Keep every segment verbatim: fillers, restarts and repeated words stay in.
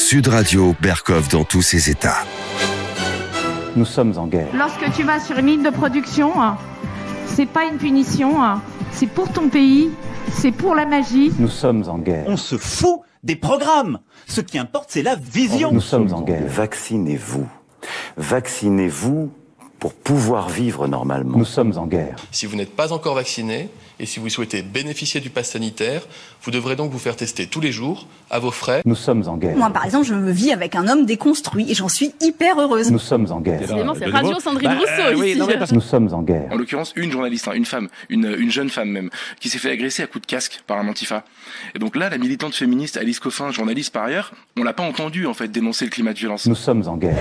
Sud Radio, Berkov dans tous ses états. Nous sommes en guerre. Lorsque tu vas sur une ligne de production, c'est pas une punition, c'est pour ton pays, c'est pour la magie. Nous sommes en guerre. On se fout des programmes. Ce qui importe, c'est la vision. Nous sommes en guerre. Vaccinez-vous. Vaccinez-vous pour pouvoir vivre normalement. Nous sommes en guerre. Si vous n'êtes pas encore vacciné et si vous souhaitez bénéficier du pass sanitaire, vous devrez donc vous faire tester tous les jours, à vos frais. Nous sommes en guerre. Moi, par exemple, je me vis avec un homme déconstruit et j'en suis hyper heureuse. Nous sommes en guerre. Décidément, c'est Radio Sandrine bah, Rousseau euh, ici. oui, non, mais parce... Nous sommes en guerre. En l'occurrence, une journaliste, hein, une femme, une, une jeune femme même, qui s'est fait agresser à coups de casque par un antifa. Et donc là, la militante féministe Alice Coffin, journaliste par ailleurs, on l'a pas entendue en fait dénoncer le climat de violence. Nous sommes en guerre.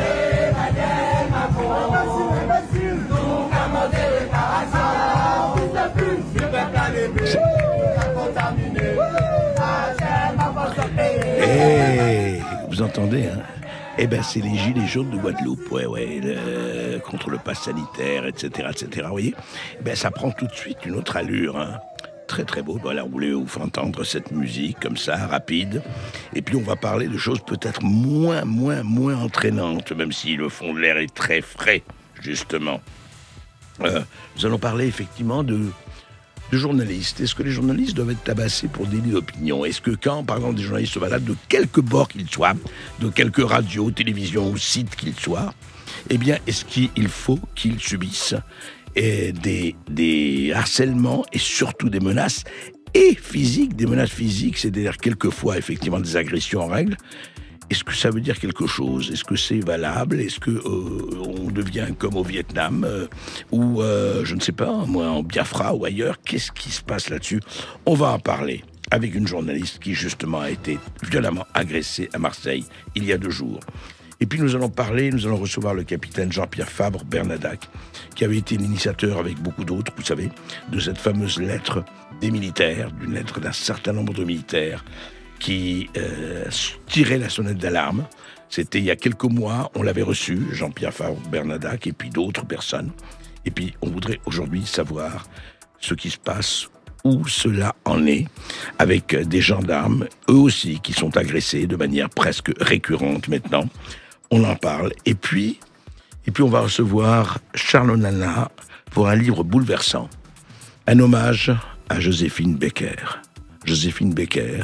Eh, vous entendez, hein? Eh ben, c'est les gilets jaunes de Guadeloupe, ouais, ouais, le, contre le pass sanitaire, et cetera, et cetera. Vous voyez, eh ben, ça prend tout de suite une autre allure, hein. Très très beau. Voilà, on voulait vous faire entendre cette musique comme ça, rapide. Et puis on va parler de choses peut-être moins, moins, moins entraînantes, même si le fond de l'air est très frais, justement. Euh, nous allons parler effectivement de, de journalistes. Est-ce que les journalistes doivent être tabassés pour délit d'opinion? Est-ce que quand, par exemple, des journalistes se baladent de quelque bord qu'ils soient, de quelque radio, télévision ou site qu'ils soient, eh bien, est-ce qu'il faut qu'ils subissent et des, des harcèlements et surtout des menaces et physiques, des menaces physiques, c'est-à-dire quelquefois effectivement des agressions en règle? Est-ce que ça veut dire quelque chose? Est-ce que c'est valable? Est-ce que euh, on devient comme au Vietnam euh, ou euh, je ne sais pas, moi en Biafra ou ailleurs? Qu'est-ce qui se passe là-dessus? On va en parler avec une journaliste qui justement a été violemment agressée à Marseille il y a deux jours. Et puis nous allons parler, nous allons recevoir le capitaine Jean-Pierre Fabre Bernadac, qui avait été l'initiateur avec beaucoup d'autres, vous savez, de cette fameuse lettre des militaires, d'une lettre d'un certain nombre de militaires qui euh, tirait la sonnette d'alarme. C'était il y a quelques mois, on l'avait reçu, Jean-Pierre Fabre Bernadac et puis d'autres personnes. Et puis on voudrait aujourd'hui savoir ce qui se passe, où cela en est, avec des gendarmes, eux aussi, qui sont agressés de manière presque récurrente maintenant. On en parle. Et puis, et puis on va recevoir Charles Onana pour un livre bouleversant. Un hommage à Joséphine Baker. Joséphine Baker,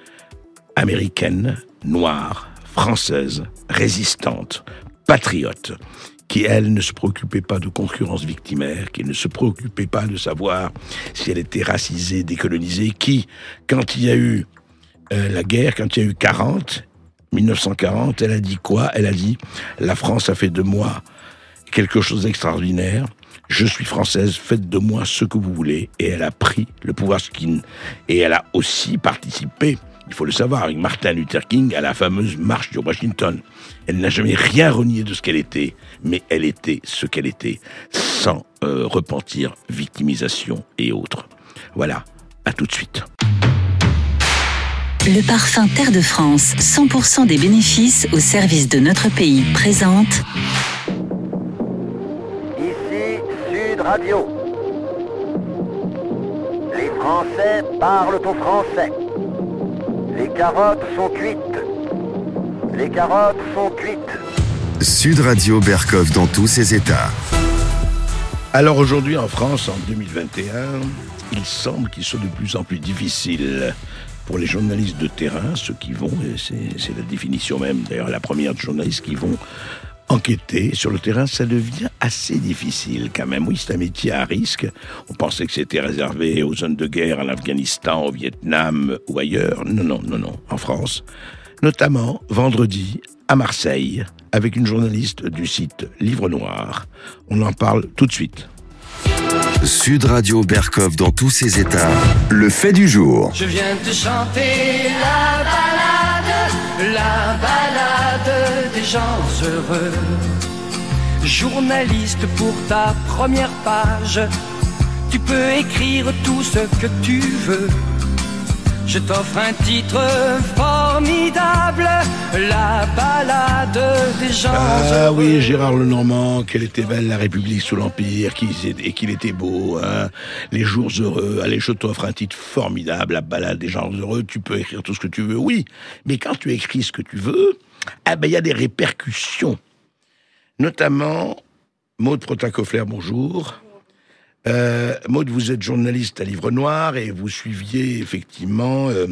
américaine, noire, française, résistante, patriote, qui, elle, ne se préoccupait pas de concurrence victimaire, qui ne se préoccupait pas de savoir si elle était racisée, décolonisée, qui, quand il y a eu euh, la guerre, quand il y a eu quarante, mille neuf cent quarante, elle a dit quoi? Elle a dit « La France a fait de moi quelque chose d'extraordinaire, je suis française, faites de moi ce que vous voulez ». Et elle a pris le pouvoir skin. Et elle a aussi participé, il faut le savoir, avec Martin Luther King, à la fameuse marche de Washington. Elle n'a jamais rien renié de ce qu'elle était, mais elle était ce qu'elle était, sans euh, repentir, victimisation et autres. Voilà, à tout de suite. Le parfum Terre de France, cent pour cent des bénéfices au service de notre pays, présente... Ici Sud Radio. Les Français parlent au français. Les carottes sont cuites. Les carottes sont cuites. Sud Radio, Berkov dans tous ses états. Alors aujourd'hui en France, en deux mille vingt et un, il semble qu'il soit de plus en plus difficile pour les journalistes de terrain, ceux qui vont, et c'est, c'est la définition même, d'ailleurs la première de journalistes qui vont enquêter sur le terrain, ça devient assez difficile quand même. Oui, c'est un métier à risque. On pensait que c'était réservé aux zones de guerre, en Afghanistan, au Vietnam ou ailleurs. Non, non, non, non, en France. Notamment, vendredi, à Marseille, avec une journaliste du site Livre Noir. On en parle tout de suite. Sud Radio, Berkov dans tous ses états. Le fait du jour. Je viens te chanter la balade, la balade des gens heureux. Journaliste pour ta première page, tu peux écrire tout ce que tu veux. Je t'offre un titre fort formidable, la balade des gens Ah heureux. oui, Gérard Lenormand, qu'elle était belle la République sous l'Empire, qu'il était- et qu'il était beau, hein. Les jours heureux. Allez, je t'offre un titre formidable, la balade des gens heureux. Tu peux écrire tout ce que tu veux, oui. Mais quand tu écris ce que tu veux, ah ben il y a des répercussions. Notamment, Maud Protacofler, bonjour. Euh, Maud, vous êtes journaliste à Livre Noir et vous suiviez effectivement euh,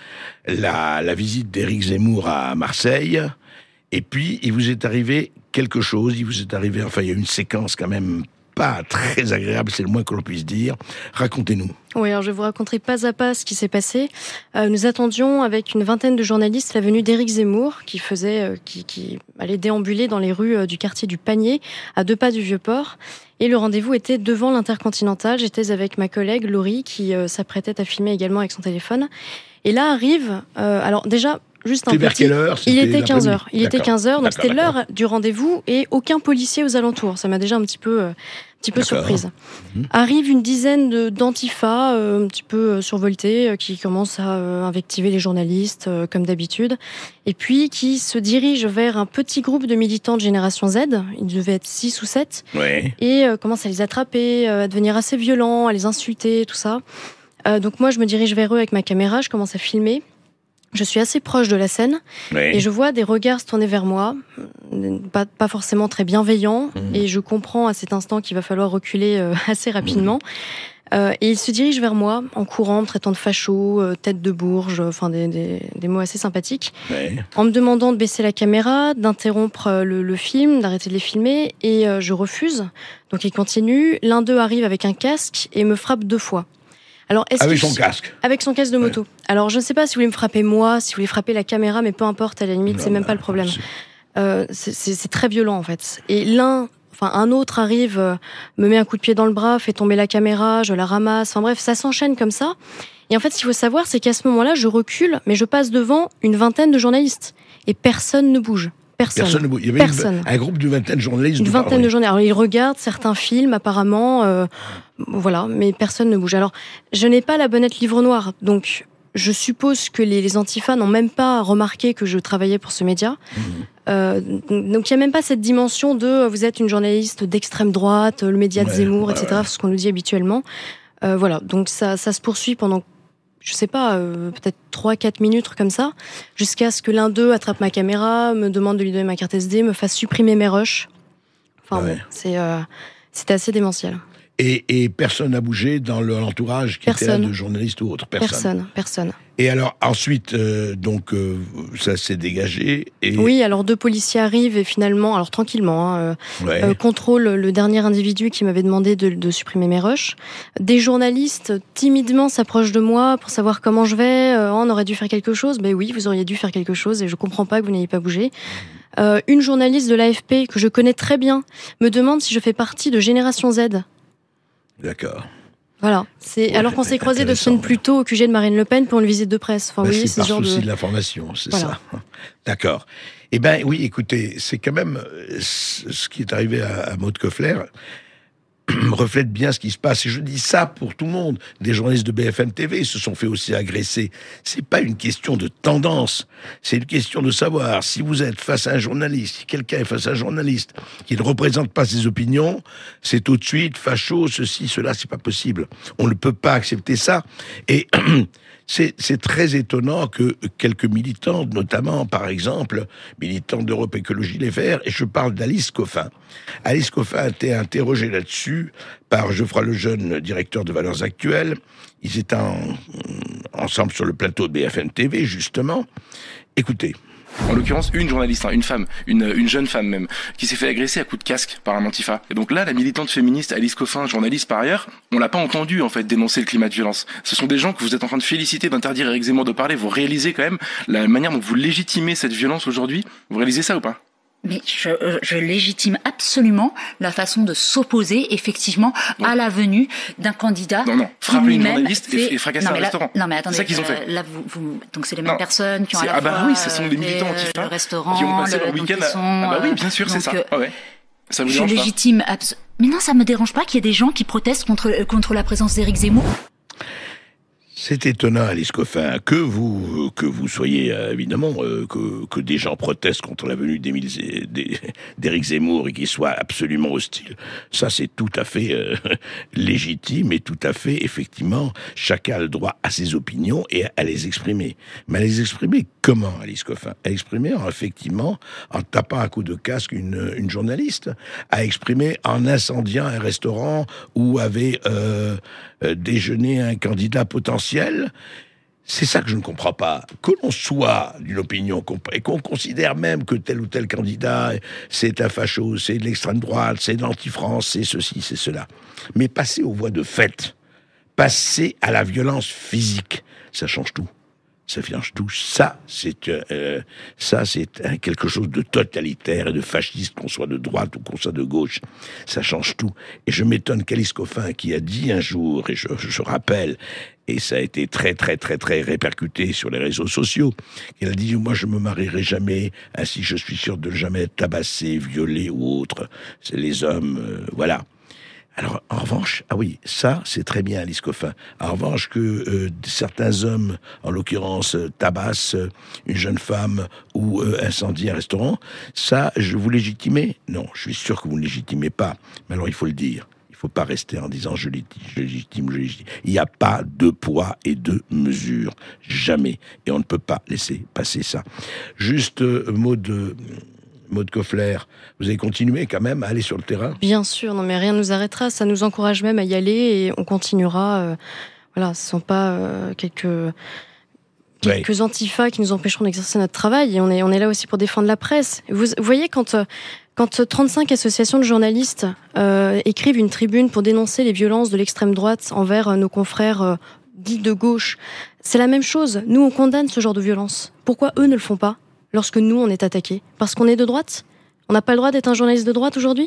la, la visite d'Éric Zemmour à Marseille. Et puis, il vous est arrivé quelque chose. Il vous est arrivé, enfin, il y a une séquence quand même pas très agréable, c'est le moins que l'on puisse dire. Racontez-nous. Oui, alors je vais vous raconter pas à pas ce qui s'est passé. Euh, nous attendions avec une vingtaine de journalistes la venue d'Éric Zemmour, qui faisait, euh, qui, qui allait déambuler dans les rues euh, du quartier du Panier, à deux pas du Vieux-Port. Et le rendez-vous était devant l'Intercontinental. J'étais avec ma collègue Laurie, qui euh, s'apprêtait à filmer également avec son téléphone. Et là arrive, euh, alors déjà, juste un C'était vers petit... quelle heure? Il C'était était quinze heures. l'après-midi. Il était D'accord. quinze heures, donc D'accord, c'était d'accord. l'heure du rendez-vous et aucun policier aux alentours. Ça m'a déjà un petit peu, euh, un petit peu D'accord. surprise. Mhm. Arrive une dizaine de, d'antifas, euh, un petit peu euh, survoltés, euh, qui commencent à euh, invectiver les journalistes, euh, comme d'habitude, et puis qui se dirigent vers un petit groupe de militants de Génération Z, ils devaient être six ou sept, Ouais. et euh, commencent à les attraper, euh, à devenir assez violents, à les insulter, tout ça. Euh, donc moi, je me dirige vers eux avec ma caméra, je commence à filmer. Je suis assez proche de la scène Ouais. et je vois des regards se tourner vers moi, pas, pas forcément très bienveillants, Mmh. et je comprends à cet instant qu'il va falloir reculer euh, assez rapidement. Mmh. Euh, et ils se dirigent vers moi en courant, me traitant de facho, euh, tête de bourge, enfin des, des, des mots assez sympathiques, Ouais. en me demandant de baisser la caméra, d'interrompre euh, le, le film, d'arrêter de les filmer, et euh, je refuse. Donc ils continuent. L'un d'eux arrive avec un casque et me frappe deux fois. Alors, est-ce Avec qu'il- son casque. Avec son casque de moto. Ouais. Alors, je ne sais pas si vous voulez me frapper moi, si vous voulez frapper la caméra, mais peu importe, à la limite, Non, c'est même bah, pas le problème. c'est- Euh, c'est, c'est, c'est très violent, en fait. Et l'un, enfin, un autre arrive, euh, me met un coup de pied dans le bras, fait tomber la caméra, je la ramasse. Enfin bref, ça s'enchaîne comme ça. Et en fait, ce qu'il faut savoir, c'est qu'à ce moment-là, je recule, mais je passe devant une vingtaine de journalistes. Et personne ne bouge. Personne. Personne ne bouge. Il y avait Personne. une- un groupe d'une vingtaine de journalistes. Une de vingtaine Paris. de journalistes. Alors, ils regardent certains films, apparemment, euh, voilà, mais personne ne bouge. Alors, je n'ai pas la bonnette Livre Noir, donc je suppose que les, les antifas n'ont même pas remarqué que je travaillais pour ce média. Mmh. Euh, donc, il n'y a même pas cette dimension de euh, vous êtes une journaliste d'extrême droite, le média de Ouais, Zemmour, ouais, et cetera, ouais. ce qu'on nous dit habituellement. Euh, voilà, donc ça, ça se poursuit pendant, je sais pas, euh, peut-être trois quatre minutes comme ça, jusqu'à ce que l'un d'eux attrape ma caméra, me demande de lui donner ma carte S D, me fasse supprimer mes rushs. Enfin Ouais. bon, c'est, euh, c'était assez démentiel. Et, et personne n'a bougé dans le- l'entourage qui était là Personne. de journalistes ou autres. Personne. Personne, personne. Et alors ensuite, euh, donc euh, ça s'est dégagé. Et... Oui, alors deux policiers arrivent et finalement, alors tranquillement, hein, euh, Ouais. euh, contrôlent le dernier individu qui m'avait demandé de, de supprimer mes rushs. Des journalistes timidement s'approchent de moi pour savoir comment je vais. Euh, on aurait dû faire quelque chose. Ben oui, vous auriez dû faire quelque chose et je comprends pas que vous n'ayez pas bougé. Euh, une journaliste de l'A F P que je connais très bien me demande si je fais partie de Génération Z. D'accord. Voilà. C'est Ouais, alors qu'on s'est croisés deux intéressant, semaines ouais. plus tôt au Q G de Marine Le Pen pour une visite de presse. Enfin, Ben, vous voyez, c'est c'est par ce genre souci de. de l'information, c'est Voilà. ça. D'accord. Eh ben oui, écoutez, c'est quand même euh, ce qui est arrivé à, à Maud Koffler reflète bien ce qui se passe. Et je dis ça pour tout le monde. Des journalistes de B F M T V se sont fait aussi agresser. C'est pas une question de tendance. C'est une question de savoir si vous êtes face à un journaliste, si quelqu'un est face à un journaliste qui ne représente pas ses opinions, c'est tout de suite facho, ceci, cela, c'est pas possible. On ne peut pas accepter ça. Et c'est, c'est très étonnant que quelques militants, notamment, par exemple, militants d'Europe Écologie Les Verts, et je parle d'Alice Coffin. Alice Coffin a été interrogée là-dessus par Geoffroy Lejeune, directeur de Valeurs Actuelles. Ils étaient en, ensemble sur le plateau de B F M T V, justement. Écoutez. En l'occurrence, une journaliste, hein, une femme, une, une jeune femme même, qui s'est fait agresser à coups de casque par un antifa. Et donc là, la militante féministe Alice Coffin, journaliste par ailleurs, on l'a pas entendu en fait dénoncer le climat de violence. Ce sont des gens que vous êtes en train de féliciter, d'interdire à Éric Zemmour de parler. Vous réalisez quand même la manière dont vous légitimez cette violence aujourd'hui. Vous réalisez ça ou pas ? Mais je, je légitime absolument la façon de s'opposer effectivement non. à la venue d'un candidat. Non, non, frapper une journaliste fait... et fracasser un là, restaurant. Non, mais attendez, c'est ça qu'ils ont euh, fait. Là, vous, vous, donc c'est les mêmes non, personnes qui ont à la ah bah fois oui, ce sont des militants antifa le restaurant, qui ont passé le, leur week-end. Sont, ah bah oui, bien sûr, donc, c'est ça. Ah ouais. Ça vous je dérange légitime absolument. Mais non, ça me dérange pas qu'il y ait des gens qui protestent contre contre la présence d'Éric Zemmour. C'est étonnant, Alice Coffin, que vous que vous soyez euh, évidemment euh, que que des gens protestent contre la venue d'Émile- d'É- d'Éric Zemmour et qu'ils soient absolument hostiles. Ça, c'est tout à fait euh, légitime et tout à fait effectivement. Chacun a le droit à ses opinions et à, à les exprimer. Mais à les exprimer comment, Alice Coffin? À exprimer en effectivement en tapant un coup de casque une une journaliste, à exprimer en incendiant un restaurant où avait euh, euh, déjeuné un candidat potentiel. C'est ça que je ne comprends pas. Que l'on soit d'une opinion comp- et qu'on considère même que tel ou tel candidat, c'est un facho, c'est de l'extrême droite, c'est de l'anti-France, c'est ceci, c'est cela. Mais passer aux voies de fait, passer à la violence physique, ça change tout. Ça change tout. Ça, c'est euh, ça, c'est euh, quelque chose de totalitaire et de fasciste, qu'on soit de droite ou qu'on soit de gauche. Ça change tout. Et je m'étonne qu'Alice Coffin, qui a dit un jour, et je, je rappelle, et ça a été très, très, très, très répercuté sur les réseaux sociaux, qu'elle a dit « Moi, je me marierai jamais, ainsi je suis sûr de ne jamais être tabassé, violé ou autre. C'est les hommes, euh, voilà. » Alors, en revanche, ah oui, ça, c'est très bien, Alice Coffin. En revanche, que euh, certains hommes, en l'occurrence, euh, tabassent euh, une jeune femme ou euh, incendient un restaurant, ça, je vous légitimez? Non, je suis sûr que vous ne légitimez pas. Mais alors, il faut le dire. Il ne faut pas rester en disant je légitime, je légitime, je légitime. Il n'y a pas de poids et de mesure. Jamais. Et on ne peut pas laisser passer ça. Juste, euh, mot de... Maude Koffler, vous avez continué quand même à aller sur le terrain? Bien sûr, non mais rien ne nous arrêtera, ça nous encourage même à y aller et on continuera. Euh, voilà, ce ne sont pas euh, quelques, quelques oui. antifas qui nous empêcheront d'exercer notre travail et on est, on est là aussi pour défendre la presse. Vous, vous voyez, quand, quand trente-cinq associations de journalistes euh, écrivent une tribune pour dénoncer les violences de l'extrême droite envers euh, nos confrères euh, dits de gauche, c'est la même chose. Nous, on condamne ce genre de violence. Pourquoi eux ne le font pas lorsque nous, on est attaqués? Parce qu'on est de droite? On n'a pas le droit d'être un journaliste de droite aujourd'hui?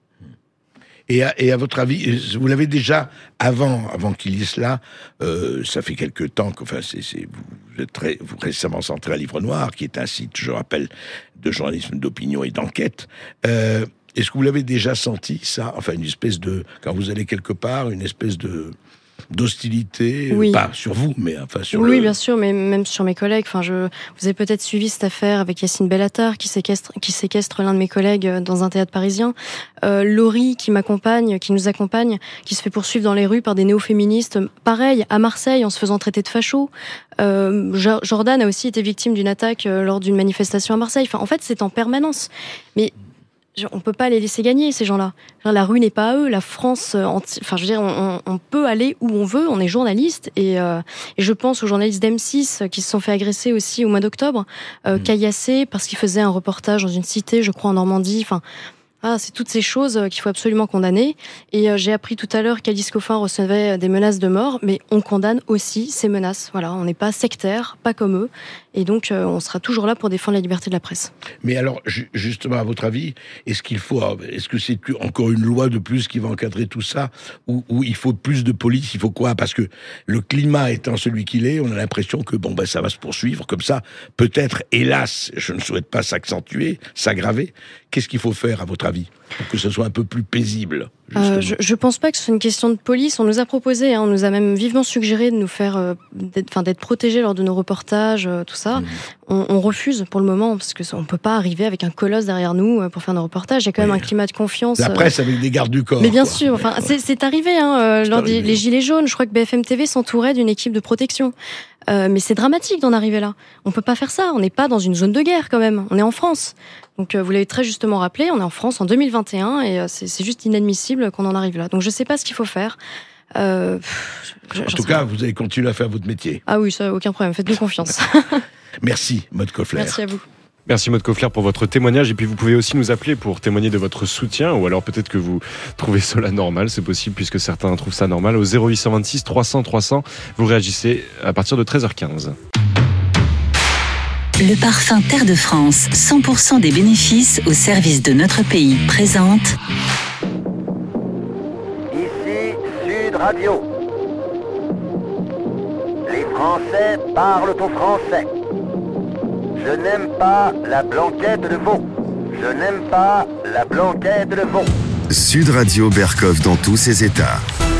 Et à, et à votre avis, vous l'avez déjà, avant, avant qu'il y ait cela, euh, ça fait quelque temps que, enfin, c'est, c'est, vous êtes très, vous récemment centré à Livre Noir, qui est un site, je rappelle, de journalisme d'opinion et d'enquête. Euh, est-ce que vous l'avez déjà senti, ça? Enfin, une espèce de, quand vous allez quelque part, une espèce de... d'hostilité, oui. Pas sur vous, mais enfin sur oui, le... bien sûr, mais même sur mes collègues. Enfin, je, vous avez peut-être suivi cette affaire avec Yacine Bellatar, qui séquestre, qui séquestre l'un de mes collègues dans un théâtre parisien. Euh, Laurie, qui m'accompagne, qui nous accompagne, qui se fait poursuivre dans les rues par des néo-féministes. Pareil, à Marseille, en se faisant traiter de facho. Euh, Jordan a aussi été victime d'une attaque lors d'une manifestation à Marseille. Enfin, en fait, c'est en permanence. Mais on peut pas les laisser gagner, ces gens-là. La rue n'est pas à eux. La France, anti... enfin, je veux dire, on, on peut aller où on veut. On est journaliste et, euh, et je pense aux journalistes d'M six qui se sont fait agresser aussi au mois d'octobre, euh, mmh. caillassés parce qu'ils faisaient un reportage dans une cité, je crois en Normandie. Enfin, ah, c'est toutes ces choses qu'il faut absolument condamner. Et euh, j'ai appris tout à l'heure qu'Alice Coffin recevait des menaces de mort, mais on condamne aussi ces menaces. Voilà, on n'est pas sectaire, pas comme eux. Et donc, euh, on sera toujours là pour défendre la liberté de la presse. Mais alors, ju- justement, à votre avis, est-ce qu'il faut, est-ce que c'est encore une loi de plus qui va encadrer tout ça, ou, ou il faut plus de police, il faut quoi? Parce que le climat étant celui qu'il est, on a l'impression que bon, ben, ça va se poursuivre comme ça. Peut-être, hélas, je ne souhaite pas s'accentuer, s'aggraver. Qu'est-ce qu'il faut faire, à votre avis, pour que ce soit un peu plus paisible? Euh, je, je pense pas que ce soit une question de police. On nous a proposé, hein, on nous a même vivement suggéré de nous faire, euh, d'être, enfin, d'être protégés lors de nos reportages, euh, tout ça. Mmh. On, on refuse pour le moment parce que on peut pas arriver avec un colosse derrière nous euh, pour faire nos reportages. Il y a quand même oui. un climat de confiance. La presse euh... avec des gardes du corps. Mais bien quoi. sûr, enfin, c'est, c'est arrivé hein, euh, c'est lors arrivé. des les gilets jaunes. Je crois que B F M T V s'entourait d'une équipe de protection. Euh, mais c'est dramatique d'en arriver là. On peut pas faire ça. On n'est pas dans une zone de guerre quand même. On est en France. Donc euh, vous l'avez très justement rappelé, on est en France en deux mille vingt et un et euh, c'est, c'est juste inadmissible qu'on en arrive là. Donc je sais pas ce qu'il faut faire. Euh, pff, je, en tout cas, vous allez continuer à faire votre métier. Ah oui, ça, aucun problème. Faites-nous confiance. Merci, Maude Koffler. Merci à vous. Merci Maude Koffler pour votre témoignage et puis vous pouvez aussi nous appeler pour témoigner de votre soutien ou alors peut-être que vous trouvez cela normal, c'est possible puisque certains trouvent ça normal. Au zéro huit cent vingt-six trois cents trois cents, vous réagissez à partir de treize heures quinze. Le parfum Terre de France, cent pour cent des bénéfices au service de notre pays, présente... Ici Sud Radio. Les Français parlent au français. Je n'aime pas la blanquette de veau. Je n'aime pas la blanquette de veau. Sud Radio Berkov dans tous ses états.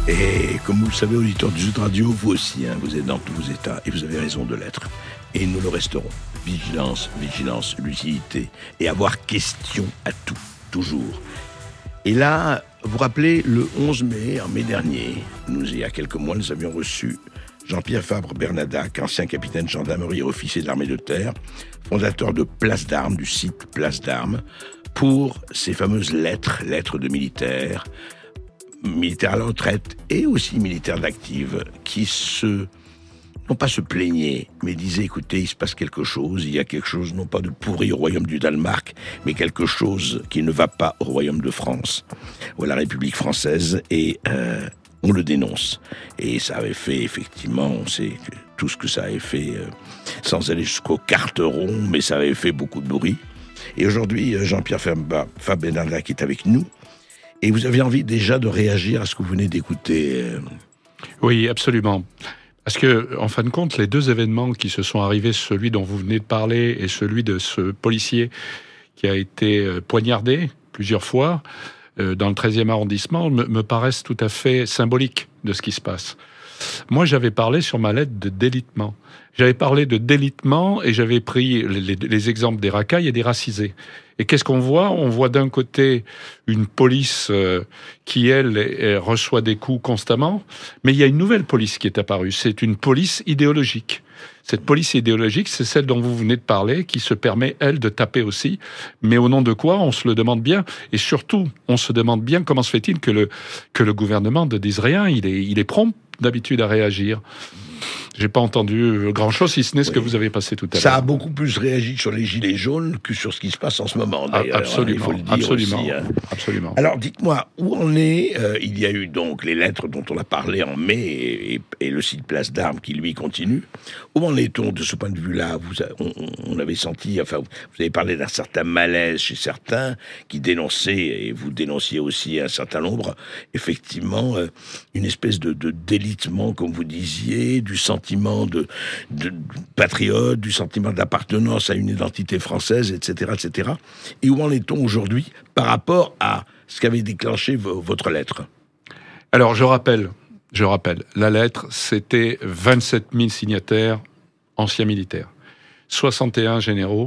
Et comme vous le savez, auditeurs du Sud Radio, vous aussi, hein, vous êtes dans tous vos états et vous avez raison de l'être. Et nous le resterons. Vigilance, vigilance, lucidité et avoir question à tout, toujours. Et là, vous vous rappelez, le onze mai, en mai dernier, nous, il y a quelques mois, nous avions reçu Jean-Pierre Fabre-Bernadac, ancien capitaine de gendarmerie et officier de l'armée de terre, fondateur de Place d'Armes, du site Place d'Armes, pour ces fameuses lettres, lettres de militaires, militaires à la retraite et aussi militaires d'active, qui se, non pas se plaignaient, mais disaient, écoutez, il se passe quelque chose, il y a quelque chose, non pas de pourri au royaume du Danemark, mais quelque chose qui ne va pas au royaume de France, ou à la République française, et euh, on le dénonce. Et ça avait fait, effectivement, on sait que tout ce que ça avait fait, euh, sans aller jusqu'au carteron, mais ça avait fait beaucoup de bruit. Et aujourd'hui, Jean-Pierre Fabre-Bernadac est avec nous. Et vous avez envie déjà de réagir à ce que vous venez d'écouter. euh... Oui, absolument. Parce que, en fin de compte, les deux événements qui se sont arrivés, celui dont vous venez de parler et celui de ce policier qui a été poignardé plusieurs fois euh, dans le treizième arrondissement, me, me paraissent tout à fait symboliques de ce qui se passe. Moi, j'avais parlé sur ma lettre de délitement. J'avais parlé de délitement et j'avais pris les, les, les exemples des racailles et des racisés. Et qu'est-ce qu'on voit ? On voit d'un côté une police euh, qui, elle, elle, reçoit des coups constamment, mais il y a une nouvelle police qui est apparue. C'est une police idéologique. Cette police idéologique, c'est celle dont vous venez de parler, qui se permet, elle, de taper aussi. Mais au nom de quoi ? On se le demande bien. Et surtout, on se demande bien comment se fait-il que le, que le gouvernement ne dise rien. Il est, il est prompt d'habitude à réagir. J'ai pas entendu grand-chose, si ce n'est ce oui. que vous avez passé tout à l'heure. Ça a beaucoup plus réagi sur les gilets jaunes que sur ce qui se passe en ce moment, d'ailleurs. Absolument, il faut le dire absolument, aussi, hein. absolument. Alors, dites-moi, où en est... Euh, il y a eu donc les lettres dont on a parlé en mai et, et, et le site Place d'Armes qui, lui, continue. Où en est-on de ce point de vue-là ? vous, on, on avait senti... Enfin, vous avez parlé d'un certain malaise chez certains qui dénonçaient, et vous dénonciez aussi un certain nombre, effectivement, euh, une espèce de, de délitement, comme vous disiez, du sentiment de, de, de patriote, du sentiment d'appartenance à une identité française, et cetera, et cetera. Et où en est-on aujourd'hui par rapport à ce qu'avait déclenché v- votre lettre ? Alors, je rappelle, je rappelle, la lettre, c'était vingt-sept mille signataires anciens militaires, soixante et un généraux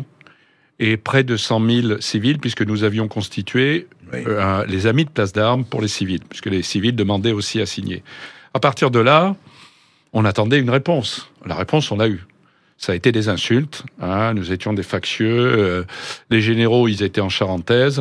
et près de cent mille civils, puisque nous avions constitué oui. euh, les Amis de Place d'Armes pour les civils, puisque les civils demandaient aussi à signer. À partir de là, on attendait une réponse. La réponse, on l'a eue. Ça a été des insultes. Hein, nous étions des factieux. Euh, les généraux, ils étaient en charentaise.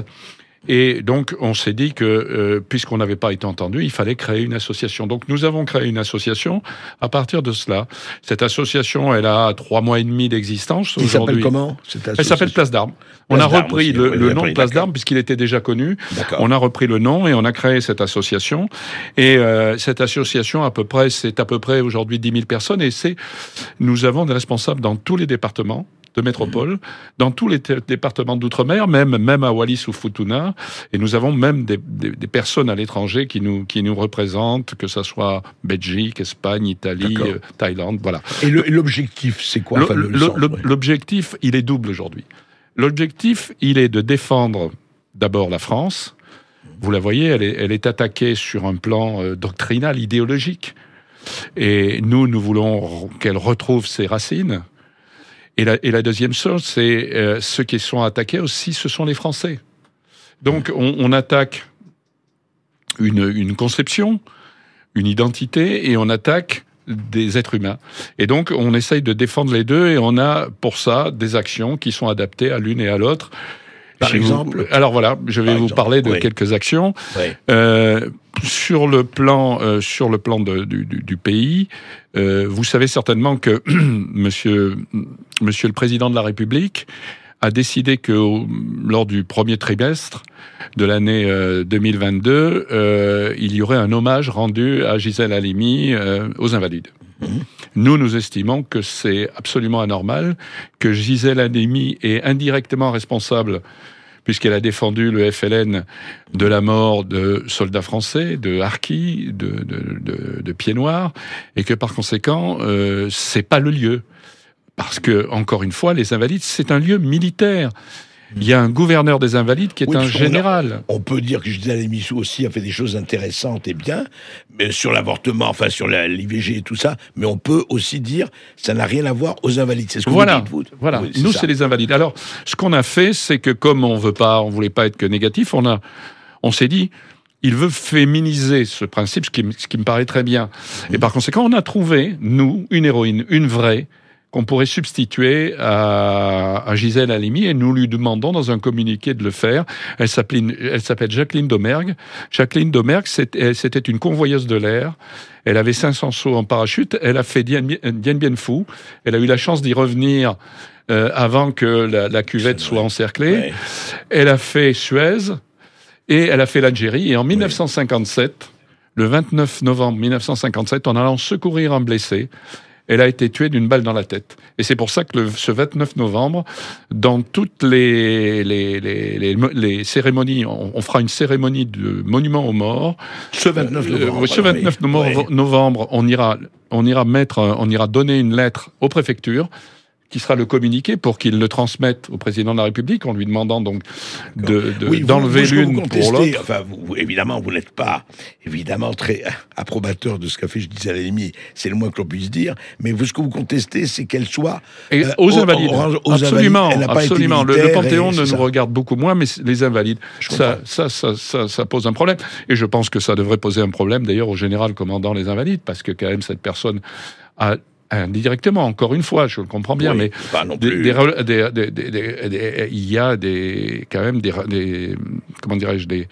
Et donc, on s'est dit que, euh, puisqu'on n'avait pas été entendu, il fallait créer une association. Donc, nous avons créé une association à partir de cela. Cette association, elle a trois mois et demi d'existence aujourd'hui. Elle s'appelle comment ? Elle s'appelle Place d'Armes. On a repris le, le nom de Place d'Armes puisqu'il était déjà connu. D'accord. On a repris le nom et on a créé cette association. Et euh, cette association, à peu près, c'est à peu près aujourd'hui dix mille personnes. Et c'est, nous avons des responsables dans tous les départements de métropole, mmh. dans tous les t- départements d'outre-mer, même même à Wallis ou Futuna, et nous avons même des, des, des personnes à l'étranger qui nous qui nous représentent, que ça soit Belgique, Espagne, Italie, euh, Thaïlande, voilà. Et, le, et l'objectif, c'est quoi ? le, enfin, le, le, sens, le, ouais. L'objectif, il est double aujourd'hui. L'objectif, il est de défendre d'abord la France. Vous la voyez, elle est, elle est attaquée sur un plan euh, doctrinal, idéologique, et nous, nous voulons qu'elle retrouve ses racines. Et la, et la deuxième chose, c'est euh, ceux qui sont attaqués aussi, ce sont les Français. Donc, on, on attaque une, une conception, une identité, et on attaque des êtres humains. Et donc, on essaye de défendre les deux, et on a, pour ça, des actions qui sont adaptées à l'une et à l'autre. Par Chez exemple vous, Alors voilà, je vais Par vous exemple, parler de oui. quelques actions. Oui. Euh, sur le plan, euh, sur le plan de, du, du, du pays, euh, vous savez certainement que monsieur, monsieur le Président de la République a décidé que au, lors du premier trimestre de l'année euh, deux mille vingt-deux, euh, il y aurait un hommage rendu à Gisèle Halimi euh, aux Invalides. Mmh. Nous, nous estimons que c'est absolument anormal, que Gisèle Halimi est indirectement responsable, puisqu'elle a défendu le F L N de la mort de soldats français, de harkis, de, de, de, de pieds noirs, et que par conséquent, euh, c'est pas le lieu. Parce que, encore une fois, les Invalides, c'est un lieu militaire. Il y a un gouverneur des Invalides qui est Oui, un parce qu'on a- général. On peut dire que Gisèle Halimi aussi a fait des choses intéressantes et bien, mais sur l'avortement, enfin sur la- l'I V G et tout ça, mais on peut aussi dire ça n'a rien à voir aux Invalides. C'est ce que Voilà, vous dites, vous. voilà. Oui, Nous, ça. c'est les Invalides. Alors, ce qu'on a fait, c'est que comme on veut pas, on voulait pas être que négatif, on a, on s'est dit, il veut féminiser ce principe, ce qui, me- ce qui me paraît très bien. Et par conséquent, on a trouvé, nous, une héroïne, une vraie, qu'on pourrait substituer à, à Gisèle Halimi, et nous lui demandons dans un communiqué de le faire. Elle s'appelle, elle s'appelle Jacqueline Domergue. Jacqueline Domergue, c'était, c'était une convoyeuse de l'air. Elle avait cinq cents sauts en parachute. Elle a fait Dien, Dien Bien Phu. Elle a eu la chance d'y revenir euh, avant que la, la cuvette soit encerclée. Ouais. Elle a fait Suez et elle a fait l'Algérie. Et en mille neuf cent cinquante-sept, le vingt-neuf novembre mille neuf cent cinquante-sept, en allant secourir un blessé, elle a été tuée d'une balle dans la tête. Et c'est pour ça que le, ce vingt-neuf novembre, dans toutes les, les, les, les, les cérémonies, on, on fera une cérémonie de monument aux morts. Ce vingt-neuf novembre. Euh, ce vingt-neuf oui. novembre, Ouais. novembre, on ira, on ira mettre, on ira donner une lettre aux préfectures, qui sera le communiqué pour qu'il le transmette au président de la République, en lui demandant donc de, de, Oui, vous- d'enlever vous, ce que vous l'une pour contestez, l'autre. Enfin, vous, vous- évidemment, vous n'êtes pas évidemment très approbateur de ce qu'a fait Gisèle Halimi, c'est le moins que l'on puisse dire. Mais vous, ce que vous contestez, c'est qu'elle soit Et euh, aux au- Invalides, aux- aux absolument, Invalides. Elle n'a pas été absolument. Le, le militaire Panthéon et ne c'est nous ça. regarde beaucoup moins, mais les Invalides, ça ça, ça, ça, ça pose un problème. Et je pense que ça devrait poser un problème, d'ailleurs, au général commandant les Invalides, parce que quand même cette personne a indirectement, encore une fois, je le comprends bien, Oui, mais pas non des- plus. des rela- des- des- des- des- des- il y a des, quand même des, des comment dirais-je, des,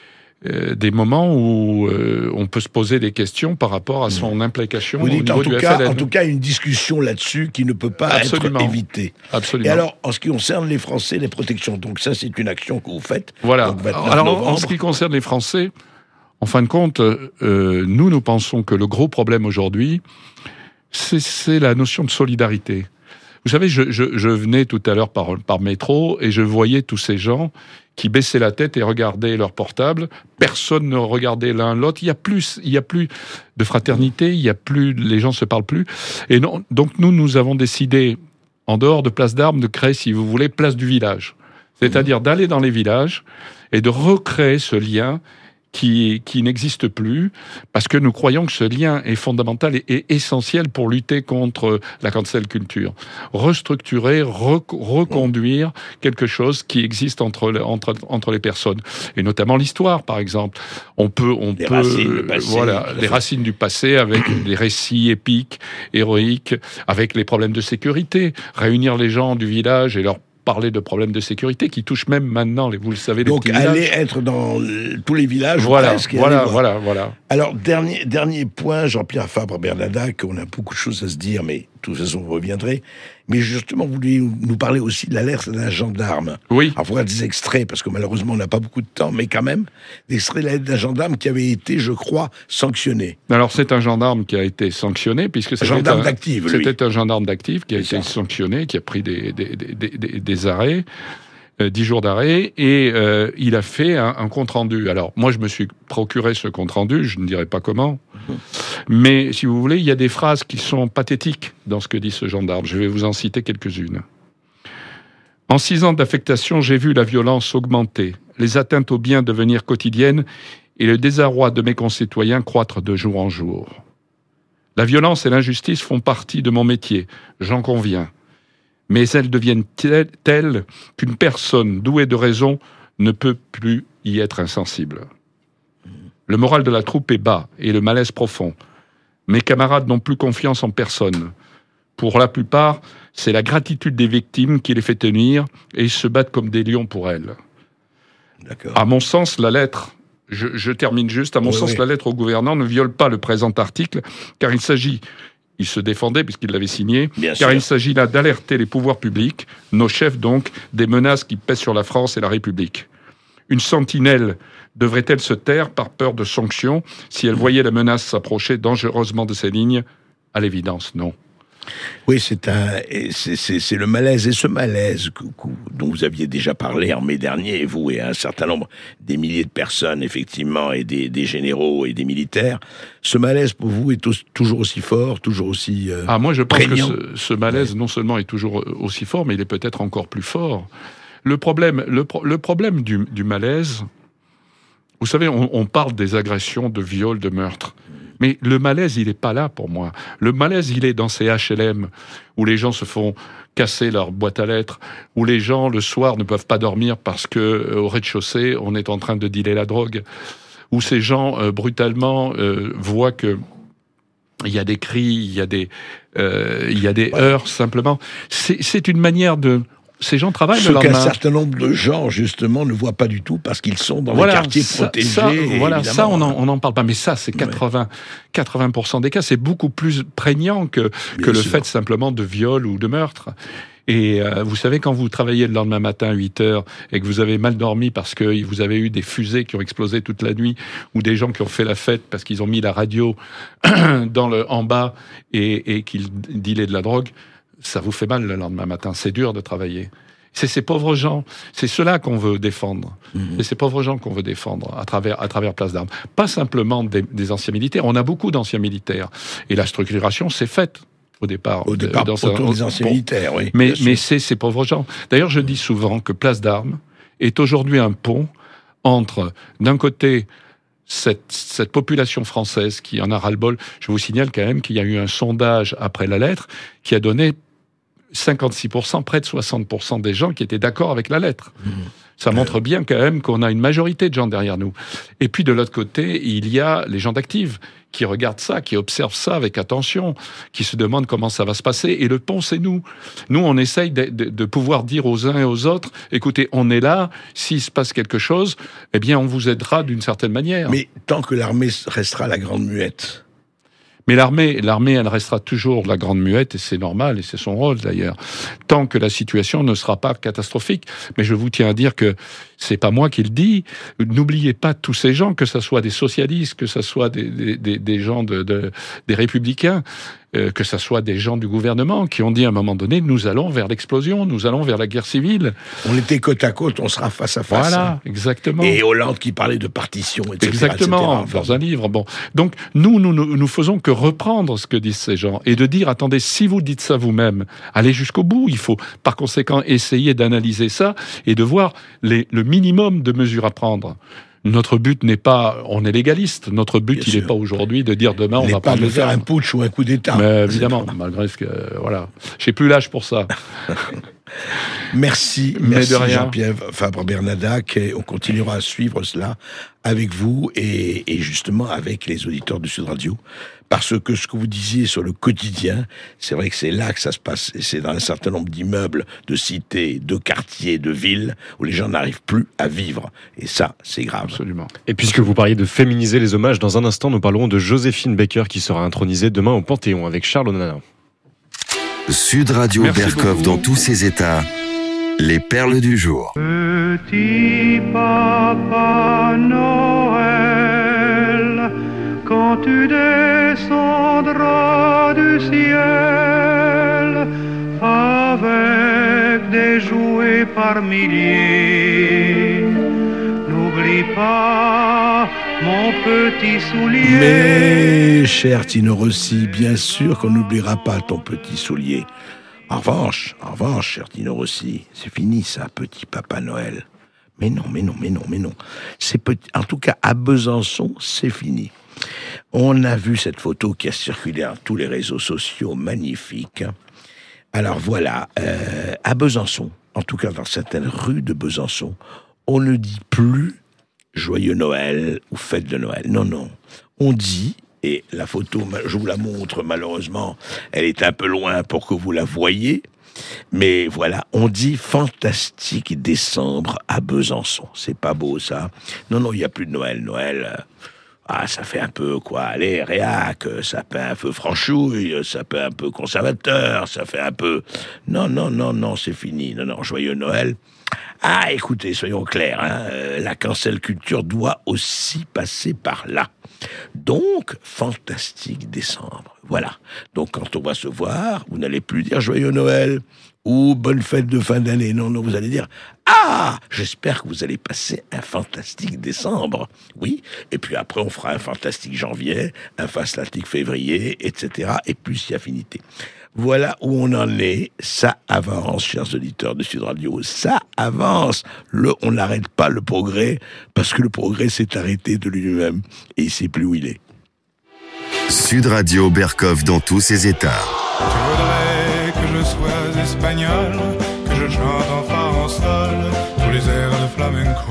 euh, des moments où euh, on peut se poser des questions par rapport à son implication Vous au dites niveau en du tout, cas, F L N. en tout cas une discussion là-dessus qui ne peut pas Absolument. être évitée. Absolument. Et alors, en ce qui concerne les Français, les protections, donc ça, c'est une action que vous faites. Voilà. Donc, vingt-neuf Alors, en- en novembre. ce qui concerne les Français, en fin de compte, euh, nous, nous pensons que le gros problème aujourd'hui, c'est, c'est la notion de solidarité. Vous savez, je, je, je venais tout à l'heure par, par métro et je voyais tous ces gens qui baissaient la tête et regardaient leur portable. Personne ne regardait l'un l'autre. Il y a plus, il y a plus de fraternité. Il y a plus, les gens se parlent plus. Et non, donc nous, nous avons décidé, en dehors de Place d'Armes, de créer, si vous voulez, Place du Village. C'est-à-dire d'aller dans les villages et de recréer ce lien qui, qui n'existe plus, parce que nous croyons que ce lien est fondamental et, et essentiel pour lutter contre la cancel culture. Restructurer, rec- reconduire quelque chose qui existe entre, le- entre, entre les personnes, et notamment l'histoire, par exemple. On peut, on Les peut, racines, le passé, voilà, tout à les fait. racines du passé avec des récits épiques, héroïques, avec les problèmes de sécurité, réunir les gens du village et leur parler de problèmes de sécurité qui touchent même maintenant, les- vous le savez, les Donc, petits aller villages. être dans euh, tous les villages. Voilà, presque, et voilà, aller voir. voilà, voilà. Alors, dernier, dernier point, Jean-Pierre Fabre-Bernadac, on a beaucoup de choses à se dire, mais de toute façon, vous reviendrez. Mais justement, vous vouliez nous parler aussi de l'alerte d'un gendarme. Oui. Alors, voilà des extraits, parce que malheureusement, on n'a pas beaucoup de temps, mais quand même, des extraits de l'alerte d'un gendarme qui avait été, je crois, sanctionné. Alors, c'est un gendarme qui a été sanctionné, puisque c'était gendarme un, d'active, lui. c'était un gendarme d'active qui a C'est été ça. sanctionné, qui a pris des, des, des, des- des- des arrêts, euh, dix jours d'arrêt, et euh, il a fait un, un compte-rendu. Alors, moi, je me suis procuré ce compte-rendu, je ne dirai pas comment, mais si vous voulez, il y a des phrases qui sont pathétiques dans ce que dit ce gendarme. Je vais vous en citer quelques-unes. En six ans d'affectation, j'ai vu la violence augmenter, les atteintes aux biens devenir quotidiennes et le désarroi de mes concitoyens croître de jour en jour. La violence et l'injustice font partie de mon métier, j'en conviens. Mais elles deviennent telles, telles qu'une personne douée de raison ne peut plus y être insensible. Le moral de la troupe est bas et le malaise profond. Mes camarades n'ont plus confiance en personne. Pour la plupart, c'est la gratitude des victimes qui les fait tenir et ils se battent comme des lions pour elles. À mon sens, la lettre, je, je termine juste, à mon Oui, sens, oui. la lettre au gouverneur ne viole pas le présent article, car il s'agit, il se défendait puisqu'il l'avait signé, Bien car sûr. il s'agit là d'alerter les pouvoirs publics, nos chefs donc, des menaces qui pèsent sur la France et la République. Une sentinelle devrait-elle se taire par peur de sanctions si elle voyait la menace s'approcher dangereusement de ses lignes? À l'évidence, non. Oui, c'est un, et c'est, c'est, c'est le malaise, et ce malaise que- que- dont vous aviez déjà parlé en mai dernier, vous et un certain nombre, des milliers de personnes, effectivement, et des, des généraux et des militaires, ce malaise pour vous est aussi- toujours aussi fort, toujours aussi euh, Ah, moi, je pense prégnant. que ce, ce malaise, non seulement est toujours aussi fort, mais il est peut-être encore plus fort. Le problème, le, pro- le problème du, du malaise, vous savez, on, on parle des agressions, de viols, de meurtres. Mais le malaise, il n'est pas là pour moi. Le malaise, il est dans ces H L M où les gens se font casser leur boîte à lettres, où les gens, le soir, ne peuvent pas dormir parce que euh, au rez-de-chaussée, on est en train de dealer la drogue, où ces gens, euh, brutalement, euh, voient que il y a des cris, il y a des, euh, il y a des heurts, simplement. C'est, c'est une manière de... Ces gens travaillent Ce le lendemain. qu'un certain nombre de gens, justement, ne voient pas du tout parce qu'ils sont dans Voilà, les quartiers ça, protégés. ça, voilà, ça, on évidemment. n'en on en parle pas. Mais ça, c'est quatre-vingts, quatre-vingts pour cent des cas. C'est beaucoup plus prégnant que, que le sûr. fait simplement de viol ou de meurtre. Et euh, vous savez, quand vous travaillez le lendemain matin à huit heures et que vous avez mal dormi parce que vous avez eu des fusées qui ont explosé toute la nuit ou des gens qui ont fait la fête parce qu'ils ont mis la radio dans le, en bas et, et qu'ils dealaient de la drogue, ça vous fait mal le lendemain matin. C'est dur de travailler. C'est ces pauvres gens, c'est ceux-là qu'on veut défendre. Mmh. C'est ces pauvres gens qu'on veut défendre à travers, à travers Place d'Armes. Pas simplement des, des anciens militaires. On a beaucoup d'anciens militaires. Et la structuration s'est faite au départ. Au départ, dans autour un, des anciens bon, militaires, oui. Mais, mais c'est ces pauvres gens. D'ailleurs, je dis souvent que Place d'Armes est aujourd'hui un pont entre, d'un côté, Cette, cette population française qui en a ras-le-bol. Je vous signale quand même qu'il y a eu un sondage après la lettre qui a donné cinquante-six pour cent, près de soixante pour cent des gens qui étaient d'accord avec la lettre. Mmh. Ça montre bien quand même qu'on a une majorité de gens derrière nous. Et puis de l'autre côté, il y a les gens d'Active qui regardent ça, qui observent ça avec attention, qui se demandent comment ça va se passer. Et le pont, c'est nous. Nous, on essaye de, de, de pouvoir dire aux uns et aux autres, écoutez, on est là, s'il se passe quelque chose, eh bien, on vous aidera d'une certaine manière. Mais tant que l'armée restera la grande muette. Mais l'armée, l'armée, elle restera toujours la grande muette, et c'est normal, et c'est son rôle d'ailleurs, tant que la situation ne sera pas catastrophique. Mais je vous tiens à dire que c'est pas moi qui le dis. N'oubliez pas tous ces gens, que ce soit des socialistes, que ce soit des, des, des gens de, de, des républicains, euh, que ce soit des gens du gouvernement, qui ont dit à un moment donné, nous allons vers l'explosion, nous allons vers la guerre civile. On était côte à côte, on sera face à face. Voilà, exactement. Et Hollande qui parlait de partition, et cetera. Exactement, et cetera. dans un livre. Bon, donc nous, nous, nous, nous faisons que reprendre ce que disent ces gens et de dire, attendez, si vous dites ça vous-même, allez jusqu'au bout. Il faut, par conséquent, essayer d'analyser ça et de voir les, le minimum de mesures à prendre. Notre but n'est pas, on est légaliste. Notre but, Bien il n'est pas aujourd'hui de dire demain on va pas prendre de les faire armes. un putsch ou un coup d'État. Mais évidemment, malgré ce que, voilà, j'ai plus l'âge pour ça. Merci, Mais merci de rien. Jean-Pierre Fabre-Bernadac. Et on continuera à suivre cela avec vous et, et justement avec les auditeurs de Sud Radio. Parce que ce que vous disiez sur le quotidien, c'est vrai que c'est là que ça se passe. Et c'est dans un certain nombre d'immeubles, de cités, de quartiers, de villes, où les gens n'arrivent plus à vivre. Et ça, c'est grave. Absolument. Et puisque vous parliez de féminiser les hommages, dans un instant, nous parlerons de Joséphine Baker qui sera intronisée demain au Panthéon avec Charles Onana. Sud Radio Merci Berkov beaucoup. dans tous ses états. Les perles du jour. Petit Papa Noël, quand tu descendras du ciel avec des jouets par milliers, n'oublie pas mon petit soulier. Mais, cher Tino Rossi, bien sûr qu'on n'oubliera pas ton petit soulier. En revanche, en revanche, cher Tino Rossi, c'est fini ça, petit Papa Noël. Mais non, mais non, mais non, mais non. C'est petit... En tout cas, à Besançon, c'est fini. On a vu cette photo qui a circulé dans tous les réseaux sociaux, magnifique. Alors voilà, euh, à Besançon, en tout cas dans certaines rues de Besançon, on ne dit plus Joyeux Noël ou Fête de Noël. Non, non. On dit, et la photo, je vous la montre malheureusement, elle est un peu loin pour que vous la voyiez, mais voilà, on dit Fantastique Décembre à Besançon. C'est pas beau ça? Non, non, il n'y a plus de Noël. Noël, euh, ah, ça fait un peu quoi? Allez, réac, ça fait un peu franchouille, ça fait un peu conservateur, ça fait un peu... Non, non, non, non, c'est fini. Non, non, Joyeux Noël... Ah, écoutez, soyons clairs, hein, euh, la cancel culture doit aussi passer par là. Donc, Fantastique Décembre, voilà. Donc, quand on va se voir, vous n'allez plus dire Joyeux Noël ou Bonne fête de fin d'année. Non, non, vous allez dire Ah, j'espère que vous allez passer un fantastique décembre. Oui, et puis après, on fera un fantastique janvier, un fantastique février, et cetera. Et plus si affinité. Voilà où on en est. Ça avance, chers auditeurs de Sud Radio. Ça avance. Le, on n'arrête pas le progrès parce que le progrès s'est arrêté de lui-même et il ne sait plus où il est. Sud Radio Berkov dans tous ses états. Tu voudrais que je sois espagnol, que je chante en fa en sol tous les airs de flamenco.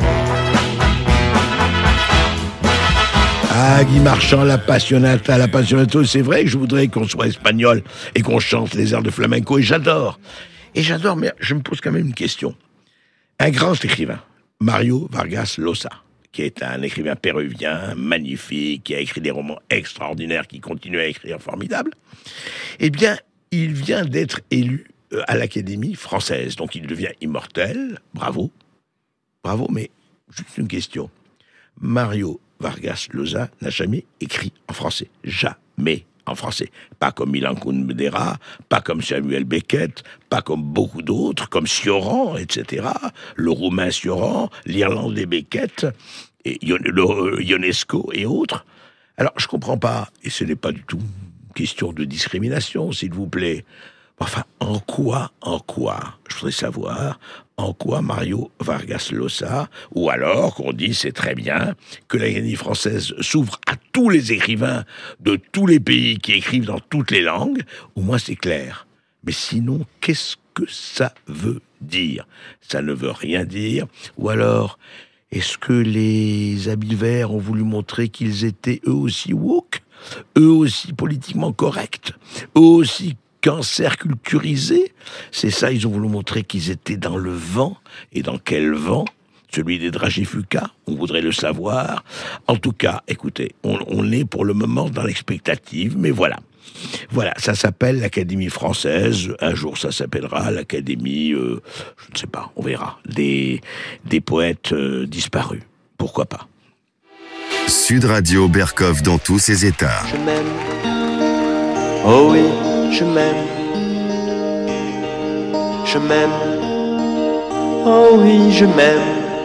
Ah, Guy Marchand, la passionata, la passionato, c'est vrai que je voudrais qu'on soit espagnol et qu'on chante les airs de flamenco, et j'adore. Et j'adore, mais je me pose quand même une question. Un grand écrivain, Mario Vargas Llosa, qui est un écrivain péruvien magnifique, qui a écrit des romans extraordinaires, qui continue à écrire formidable, eh bien, il vient d'être élu à l'Académie française, donc il devient immortel, bravo, bravo, mais juste une question. Mario Vargas Llosa n'a jamais écrit en français. Jamais en français. Pas comme Milan Kundera, pas comme Samuel Beckett, pas comme beaucoup d'autres, comme Sioran, et cetera. Le roumain Sioran, l'irlandais Beckett, et Ionesco et autres. Alors, je comprends pas, et ce n'est pas du tout une question de discrimination, s'il vous plaît. Enfin, en quoi, en quoi, je voudrais savoir, en quoi Mario Vargas Llosa, ou alors qu'on dit, c'est très bien, que l'Académie française s'ouvre à tous les écrivains de tous les pays qui écrivent dans toutes les langues, au moins c'est clair. Mais sinon, qu'est-ce que ça veut dire? Ça ne veut rien dire. Ou alors, est-ce que les habits verts ont voulu montrer qu'ils étaient eux aussi woke, eux aussi politiquement corrects, eux aussi cancer culturisé? C'est ça, ils ont voulu montrer qu'ils étaient dans le vent. Et dans quel vent? Celui des Dragifuka, on voudrait le savoir. En tout cas, écoutez, on, on est pour le moment dans l'expectative, mais voilà. Voilà, ça s'appelle l'Académie française. Un jour, ça s'appellera l'Académie, euh, je ne sais pas, on verra, des, des poètes euh, disparus. Pourquoi pas? Sud Radio Berkov dans tous ses états. Je m'aime. Oh oui. Je m'aime, je m'aime, oh oui, je m'aime.